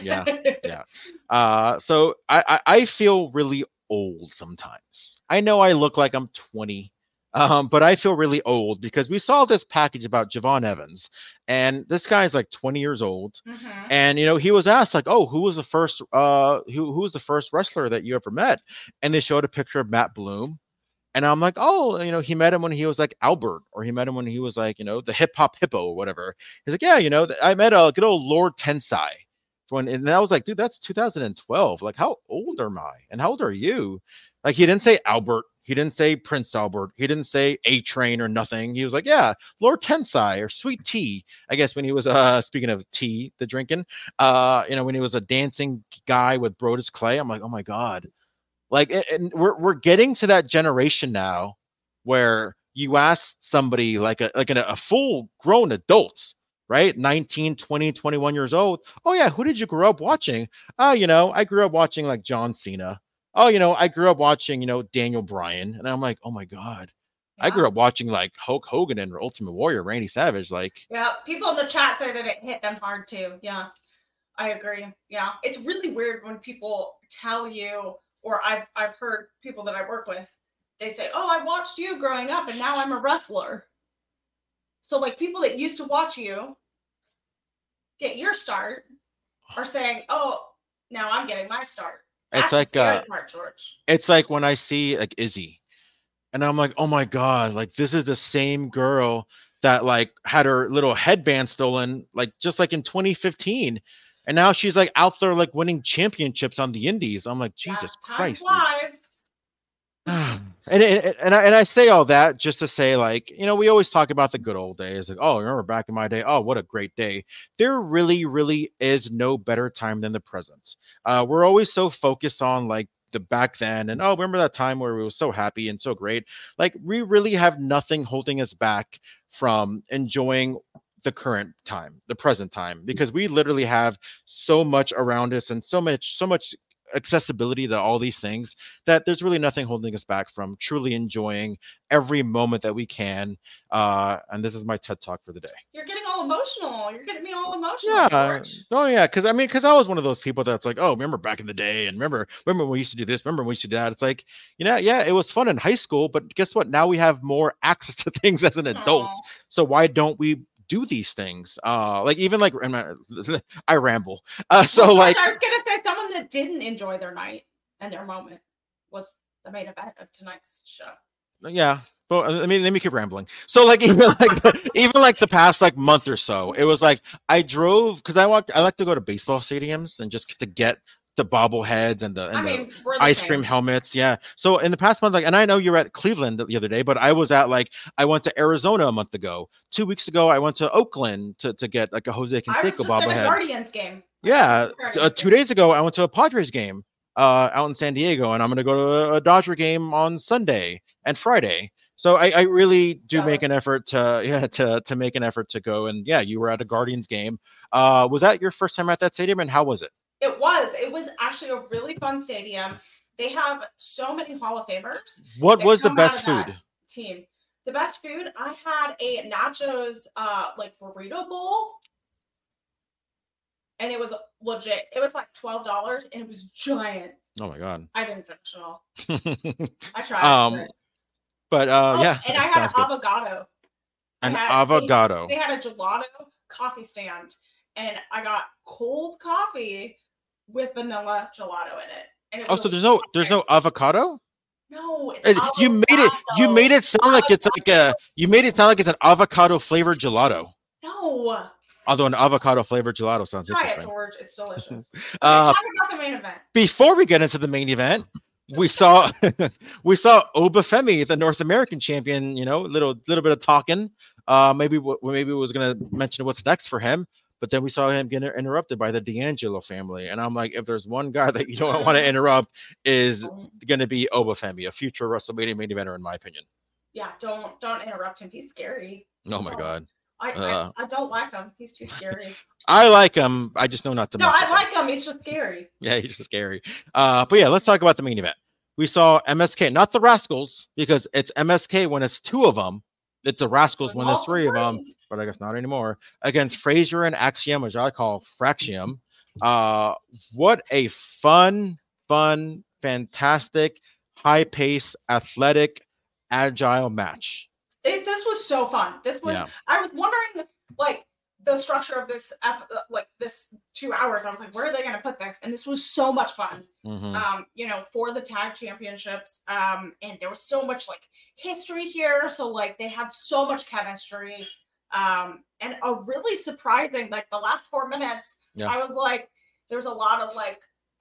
yeah. So I feel really old sometimes. I know I look like I'm 20. But I feel really old because we saw this package about Javon Evans, and this guy's like 20 years old. Mhm. And he was asked like, "Oh, who was the first who was the first wrestler that you ever met?" And they showed a picture of Matt Bloom, and I'm like, "Oh, he met him when he was like Albert, or he met him when he was like, the hip hop hippo or whatever." He's like, "Yeah, I met a good old Lord Tensai." And I was like, dude, that's 2012. Like, how old am I? And how old are you? Like, he didn't say Albert. He didn't say Prince Albert. He didn't say A Train or nothing. He was like, yeah, Lord Tensai or Sweet Tea. I guess when he was speaking of tea, the drinking, when he was a dancing guy with Brodus Clay, I'm like, oh my God. Like, and we're getting to that generation now where you ask somebody like a full grown adult, right? 19, 20, 21 years old. Oh yeah, who did you grow up watching? I grew up watching like John Cena. Oh, I grew up watching, Daniel Bryan. And I'm like, oh my God. I grew up watching like Hulk Hogan and Ultimate Warrior, Randy Savage. Like, yeah, people in the chat say that it hit them hard too. Yeah, I agree. Yeah, it's really weird when people tell you, or I've heard people that I work with, they say, "Oh, I watched you growing up, and now I'm a wrestler." So like people that used to watch you get your start are saying, "Oh, Now I'm getting my start. It's That's the like scary part, George. it's like when I see like Izzy, and I'm like, oh my god, like this is the same girl that like had her little headband stolen, like just like in 2015, and now she's like out there like winning championships on the Indies. I'm like, Yeah, Jesus time Christ. flies. And I say all that just to say, like, we always talk about the good old days, like, oh, remember back in my day, oh, what a great day. There really is no better time than the present. We're always so focused on like the back then, and oh, remember that time where we were so happy and so great. Like, we really have nothing holding us back from enjoying the current time, the present time, because we literally have so much around us and so much accessibility to all these things, that there's really nothing holding us back from truly enjoying every moment that we can. And this is my TED talk for the day. You're getting all emotional. You're getting me all emotional, Yeah. George. Oh yeah. Because I was one of those people that's like, oh, remember back in the day, and remember when we used to do this, remember when we used to do that. It's like, yeah, it was fun in high school, but guess what? Now we have more access to things as an adult. Aw. So why don't we do these things? Like, even like, I ramble. So Well, like, George, I was gonna say someone that didn't enjoy their night and their moment was the main event of tonight's show. yeah, but let me keep rambling. So like, even like the past like month or so, it was like I drove, because I like to go to baseball stadiums and just to get the bobbleheads and the We're the ice same. cream helmets. Yeah. So in the past month, like, and I know you're at Cleveland the other day, but I went to Arizona a month ago. 2 weeks ago, I went to Oakland to get like a Jose I was Canseco just at a bobblehead. Guardians game. Yeah. 2 days ago, I went to a Padres game out in San Diego, and I'm going to go to a Dodger game on Sunday and Friday. So I really do make an effort to make an effort to go. And yeah, you were at a Guardians game. Was that your first time at that stadium, and how was it? It was actually a really fun stadium. They have so many Hall of Famers. What that was the come out best of that food? team? The best food, I had a nachos like burrito bowl. And it was legit. It was like $12 and it was giant. Oh my god. I didn't finish it all. I tried. But yeah. And I had an avocado. Avocado. They had a gelato coffee stand, and I got cold coffee with vanilla gelato in it. And it was so there's no avocado? No, it's you made it sound like it's an avocado flavored gelato. No. Although an avocado flavored gelato sounds Try interesting. it, George. It's delicious. Okay, talk about the main event. Before we get into the main event, we saw Obafemi, the North American champion. Little bit of talking. Maybe we was gonna mention what's next for him, but then we saw him get interrupted by the D'Angelo family, and I'm like, if there's one guy that you don't want to interrupt, is going to be Obafemi, a future WrestleMania main eventer, in my opinion. Yeah, don't interrupt him. He's scary. Oh my god. I don't like him. He's too scary. I like him. I just know not to. No, I like him. He's just scary. Yeah, he's just scary. But yeah, let's talk about the main event. We saw MSK, not the Rascals, because it's MSK when it's two of them. It's the Rascals when there's three of them, but I guess not anymore. Against Frazier and Axiom, which I call Fraxium. What a fun, fantastic, high-paced, athletic, agile match. This was so fun. I was wondering, like, the structure of this, this 2 hours. I was like, where are they going to put this? And this was so much fun, for the tag championships. And there was so much, like, history here. So, like, they had so much chemistry. And a really surprising, like, the last 4 minutes, I was like, there's a lot of, like,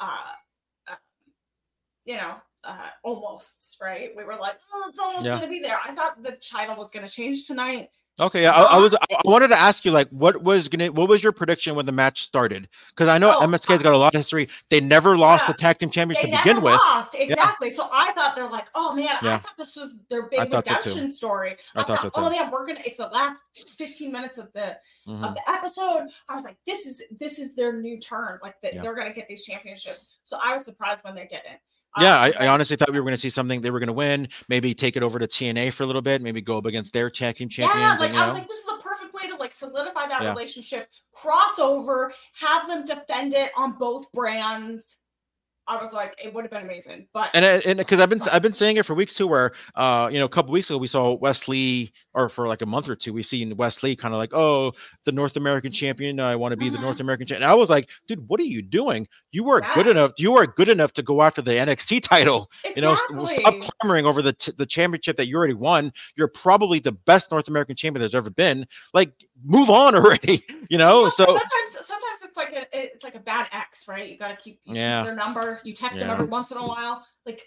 almost, right? We were like, oh, it's almost going to be there. I thought the title was going to change tonight. Okay, yeah, I wanted to ask you, like, what was your prediction when the match started? Because I know MSK's got a lot of history. They never lost the tag team championship to begin with. Exactly. Yeah. So I thought they're like, oh man, I thought this was their big redemption story. I thought, oh man, it's the last 15 minutes of the episode. I was like, this is their new turn. Like they're gonna get these championships. So I was surprised when they didn't. Yeah, I honestly thought we were going to see something. They were going to win, maybe take it over to TNA for a little bit, maybe go up against their tag team champions. Yeah, like I was like, this is the perfect way to like solidify that relationship, cross over, have them defend it on both brands. I was like, it would have been amazing. But and because I've been saying it for weeks too, where a couple weeks ago we saw Wes Lee, or for like a month or two we've seen Wes Lee kind of like, oh, the North American champion, I want to be the North American champion. And I was like, dude, what are you doing? You are good enough. You are good enough to go after the NXT title. Exactly. Stop clamoring over the championship that you already won. You're probably the best North American champion there's ever been. Like, move on already. So sometimes it's like a bad ex, right? You got to keep their number. You text him every once in a while. Like,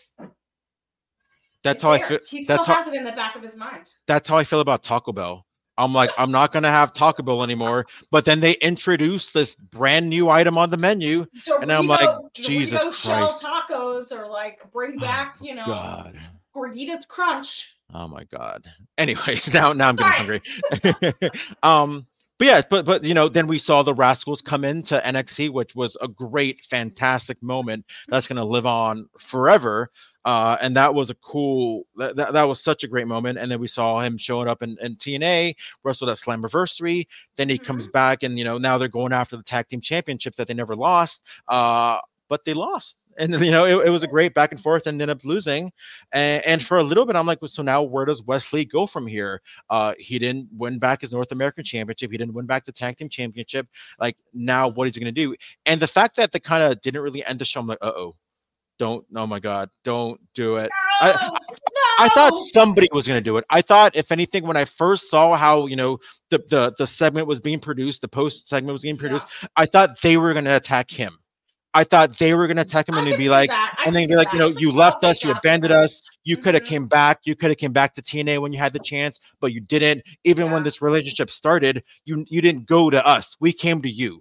that's how I feel. He still has it in the back of his mind. That's how I feel about Taco Bell. I'm like, I'm not going to have Taco Bell anymore. But then they introduced this brand new item on the menu. and I'm like, Jesus Christ. Shell tacos, or like bring back, God. Gorditas Crunch. Oh my God. Anyways, now I'm getting hungry. But yeah, but then we saw the Rascals come into NXT, which was a great, fantastic moment that's going to live on forever. And that was that was such a great moment. And then we saw him showing up in TNA, wrestled at Slammiversary. Then he comes back, and now they're going after the tag team championship that they never lost. But they lost. And it was a great back and forth, and ended up losing. And for a little bit, I'm like, so now where does Wes Lee go from here? He didn't win back his North American Championship. He didn't win back the tag team championship. Like, now what is he going to do? And the fact that they kind of didn't really end the show, I'm like, oh my God, don't do it. No, I thought somebody was going to do it. I thought, if anything, when I first saw how, the segment was being produced, the post segment was being produced, I thought they were going to attack him. I thought they were going to attack him, and they'd be like, you left us, you abandoned us. You could have came back. You could have came back to TNA when you had the chance, but you didn't. Even when this relationship started, you didn't go to us. We came to you.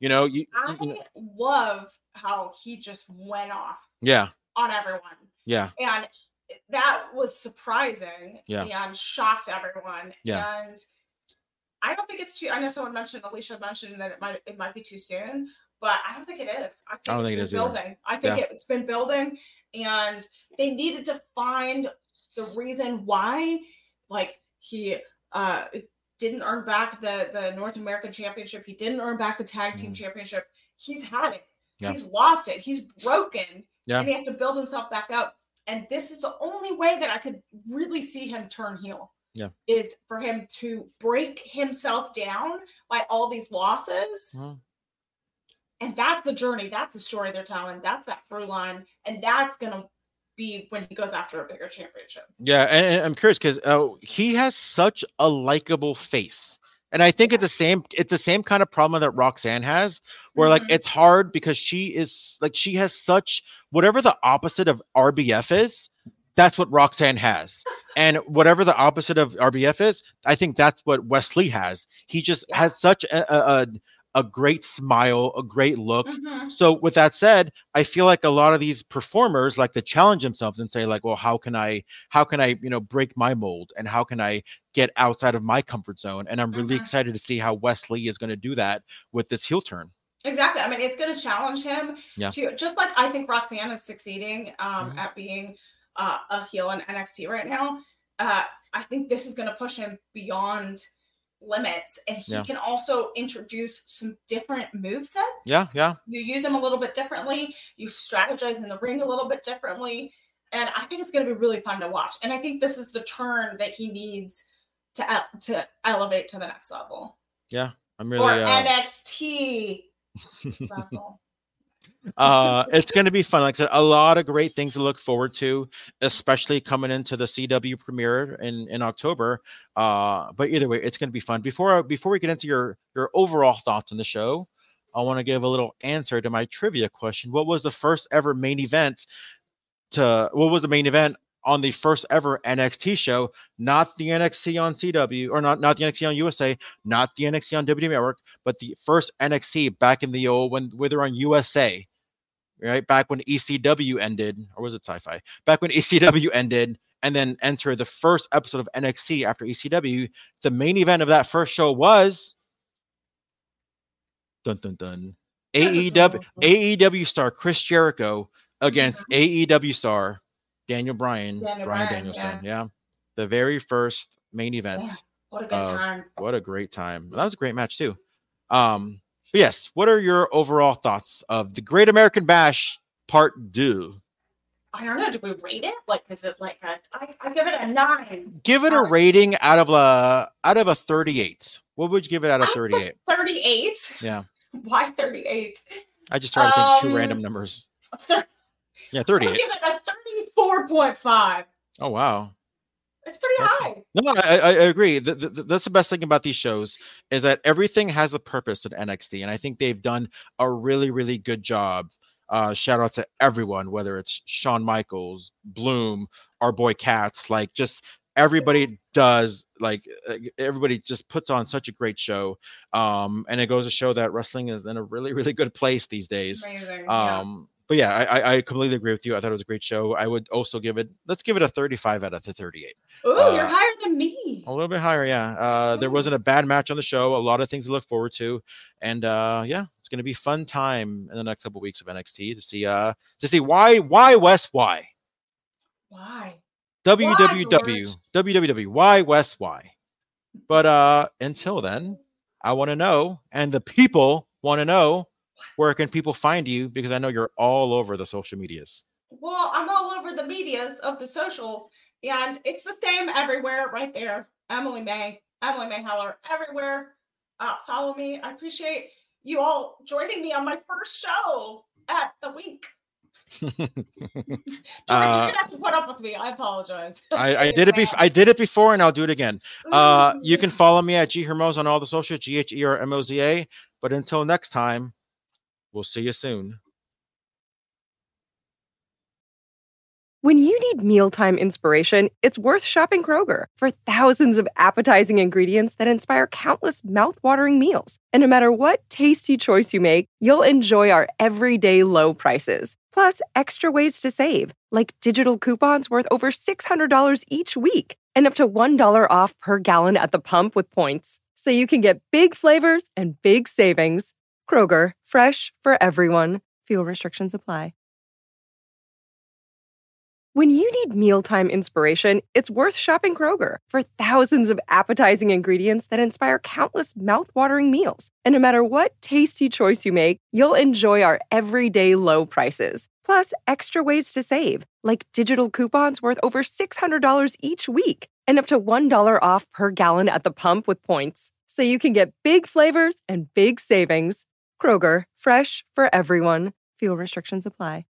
I love how he just went off. Yeah. On everyone. Yeah. And that was surprising. Yeah. And shocked everyone. Yeah. And I don't think it's too. I know Alicia mentioned that it might be too soon. But I don't think it is. I think it's been building. I think it's been building, and they needed to find the reason why, like, he didn't earn back the North American Championship. He didn't earn back the Tag Team Championship. He's had it. Yeah. He's lost it. He's broken. Yeah. And he has to build himself back up. And this is the only way that I could really see him turn heel. Yeah. Is for him to break himself down by all these losses. And that's the journey. That's the story they're telling. That's that through line. And that's going to be when he goes after a bigger championship. Yeah. And I'm curious because he has such a likable face. And I think it's the same kind of problem that Roxanne has, where like it's hard because she has such, whatever the opposite of RBF is, that's what Roxanne has. And whatever the opposite of RBF is, I think that's what Wes Lee has. He just has such a great smile, a great look. So with that said, I feel like a lot of these performers like to challenge themselves and say like, well, how can I, break my mold, and how can I get outside of my comfort zone? And I'm really excited to see how Wes Lee is going to do that with this heel turn. Exactly. I mean, it's going to challenge him to, just like I think Roxanne is succeeding at being a heel in NXT right now. I think this is going to push him beyond limits, and he can also introduce some different movesets. Yeah. You use them a little bit differently. You strategize in the ring a little bit differently. And I think it's going to be really fun to watch. And I think this is the turn that he needs to elevate to the next level. Yeah. I'm really... Or NXT level. It's going to be fun. Like I said, a lot of great things to look forward to, especially coming into the CW premiere in October. But either way, it's going to be fun. Before we get into your overall thoughts on the show, I want to give a little answer to my trivia question. What was the first ever main event on the first ever NXT show? Not the NXT on CW, or not the NXT on USA, not the NXT on WWE Network, but the first NXT back in the old, when they're on USA, right? Back when ECW ended, or was it Sci-Fi? Back when ECW ended, and then enter the first episode of NXT after ECW. The main event of that first show was AEW star Chris Jericho against AEW star Bryan Danielson. Yeah. The very first main event. Yeah. What a good time. What a great time. That was a great match too. But yes, what are your overall thoughts of the Great American Bash Part 2. I don't know. Do we rate it? Like, is it like I give it a 9. Give it a rating out of a 38. What would you give it out of 38? 38? Yeah. Why 38? I just tried to think 2 random numbers. Yeah, 38. I'll give it a 34.5. Oh, wow. It's pretty high. No, I agree. That's the best thing about these shows is that everything has a purpose at NXT. And I think they've done a really, really good job. Shout out to everyone, whether it's Shawn Michaels, Bloom, our boy Katz, like just everybody does, like everybody just puts on such a great show. And it goes to show that wrestling is in a really, really good place these days. Amazing. But yeah, I completely agree with you. I thought it was a great show. I would also let's give it a 35 out of the 38. Ooh, you're higher than me. A little bit higher, yeah. There wasn't a bad match on the show. A lot of things to look forward to. And yeah, it's going to be fun time in the next couple of weeks of NXT to see why West, why? Why? WWW, why West, why? But until then, I want to know, and the people want to know, where can people find you? Because I know you're all over the social medias. Well, I'm all over the medias of the socials, and it's the same everywhere right there. Emily May Heller, everywhere. Follow me. I appreciate you all joining me on my first show at the week. George, you're gonna have to put up with me. I apologize. I did it before, and I'll do it again. You can follow me at G Hermosa on all the social, GHERMOZA. But until next time, we'll see you soon. When you need mealtime inspiration, it's worth shopping Kroger for thousands of appetizing ingredients that inspire countless mouth-watering meals. And no matter what tasty choice you make, you'll enjoy our everyday low prices. Plus, extra ways to save, like digital coupons worth over $600 each week and up to $1 off per gallon at the pump with points. So you can get big flavors and big savings. Kroger, fresh for everyone. Fuel restrictions apply. When you need mealtime inspiration, it's worth shopping Kroger for thousands of appetizing ingredients that inspire countless mouth-watering meals. And no matter what tasty choice you make, you'll enjoy our everyday low prices. Plus, extra ways to save, like digital coupons worth over $600 each week and up to $1 off per gallon at the pump with points. So you can get big flavors and big savings. Kroger, fresh for everyone. Fuel restrictions apply.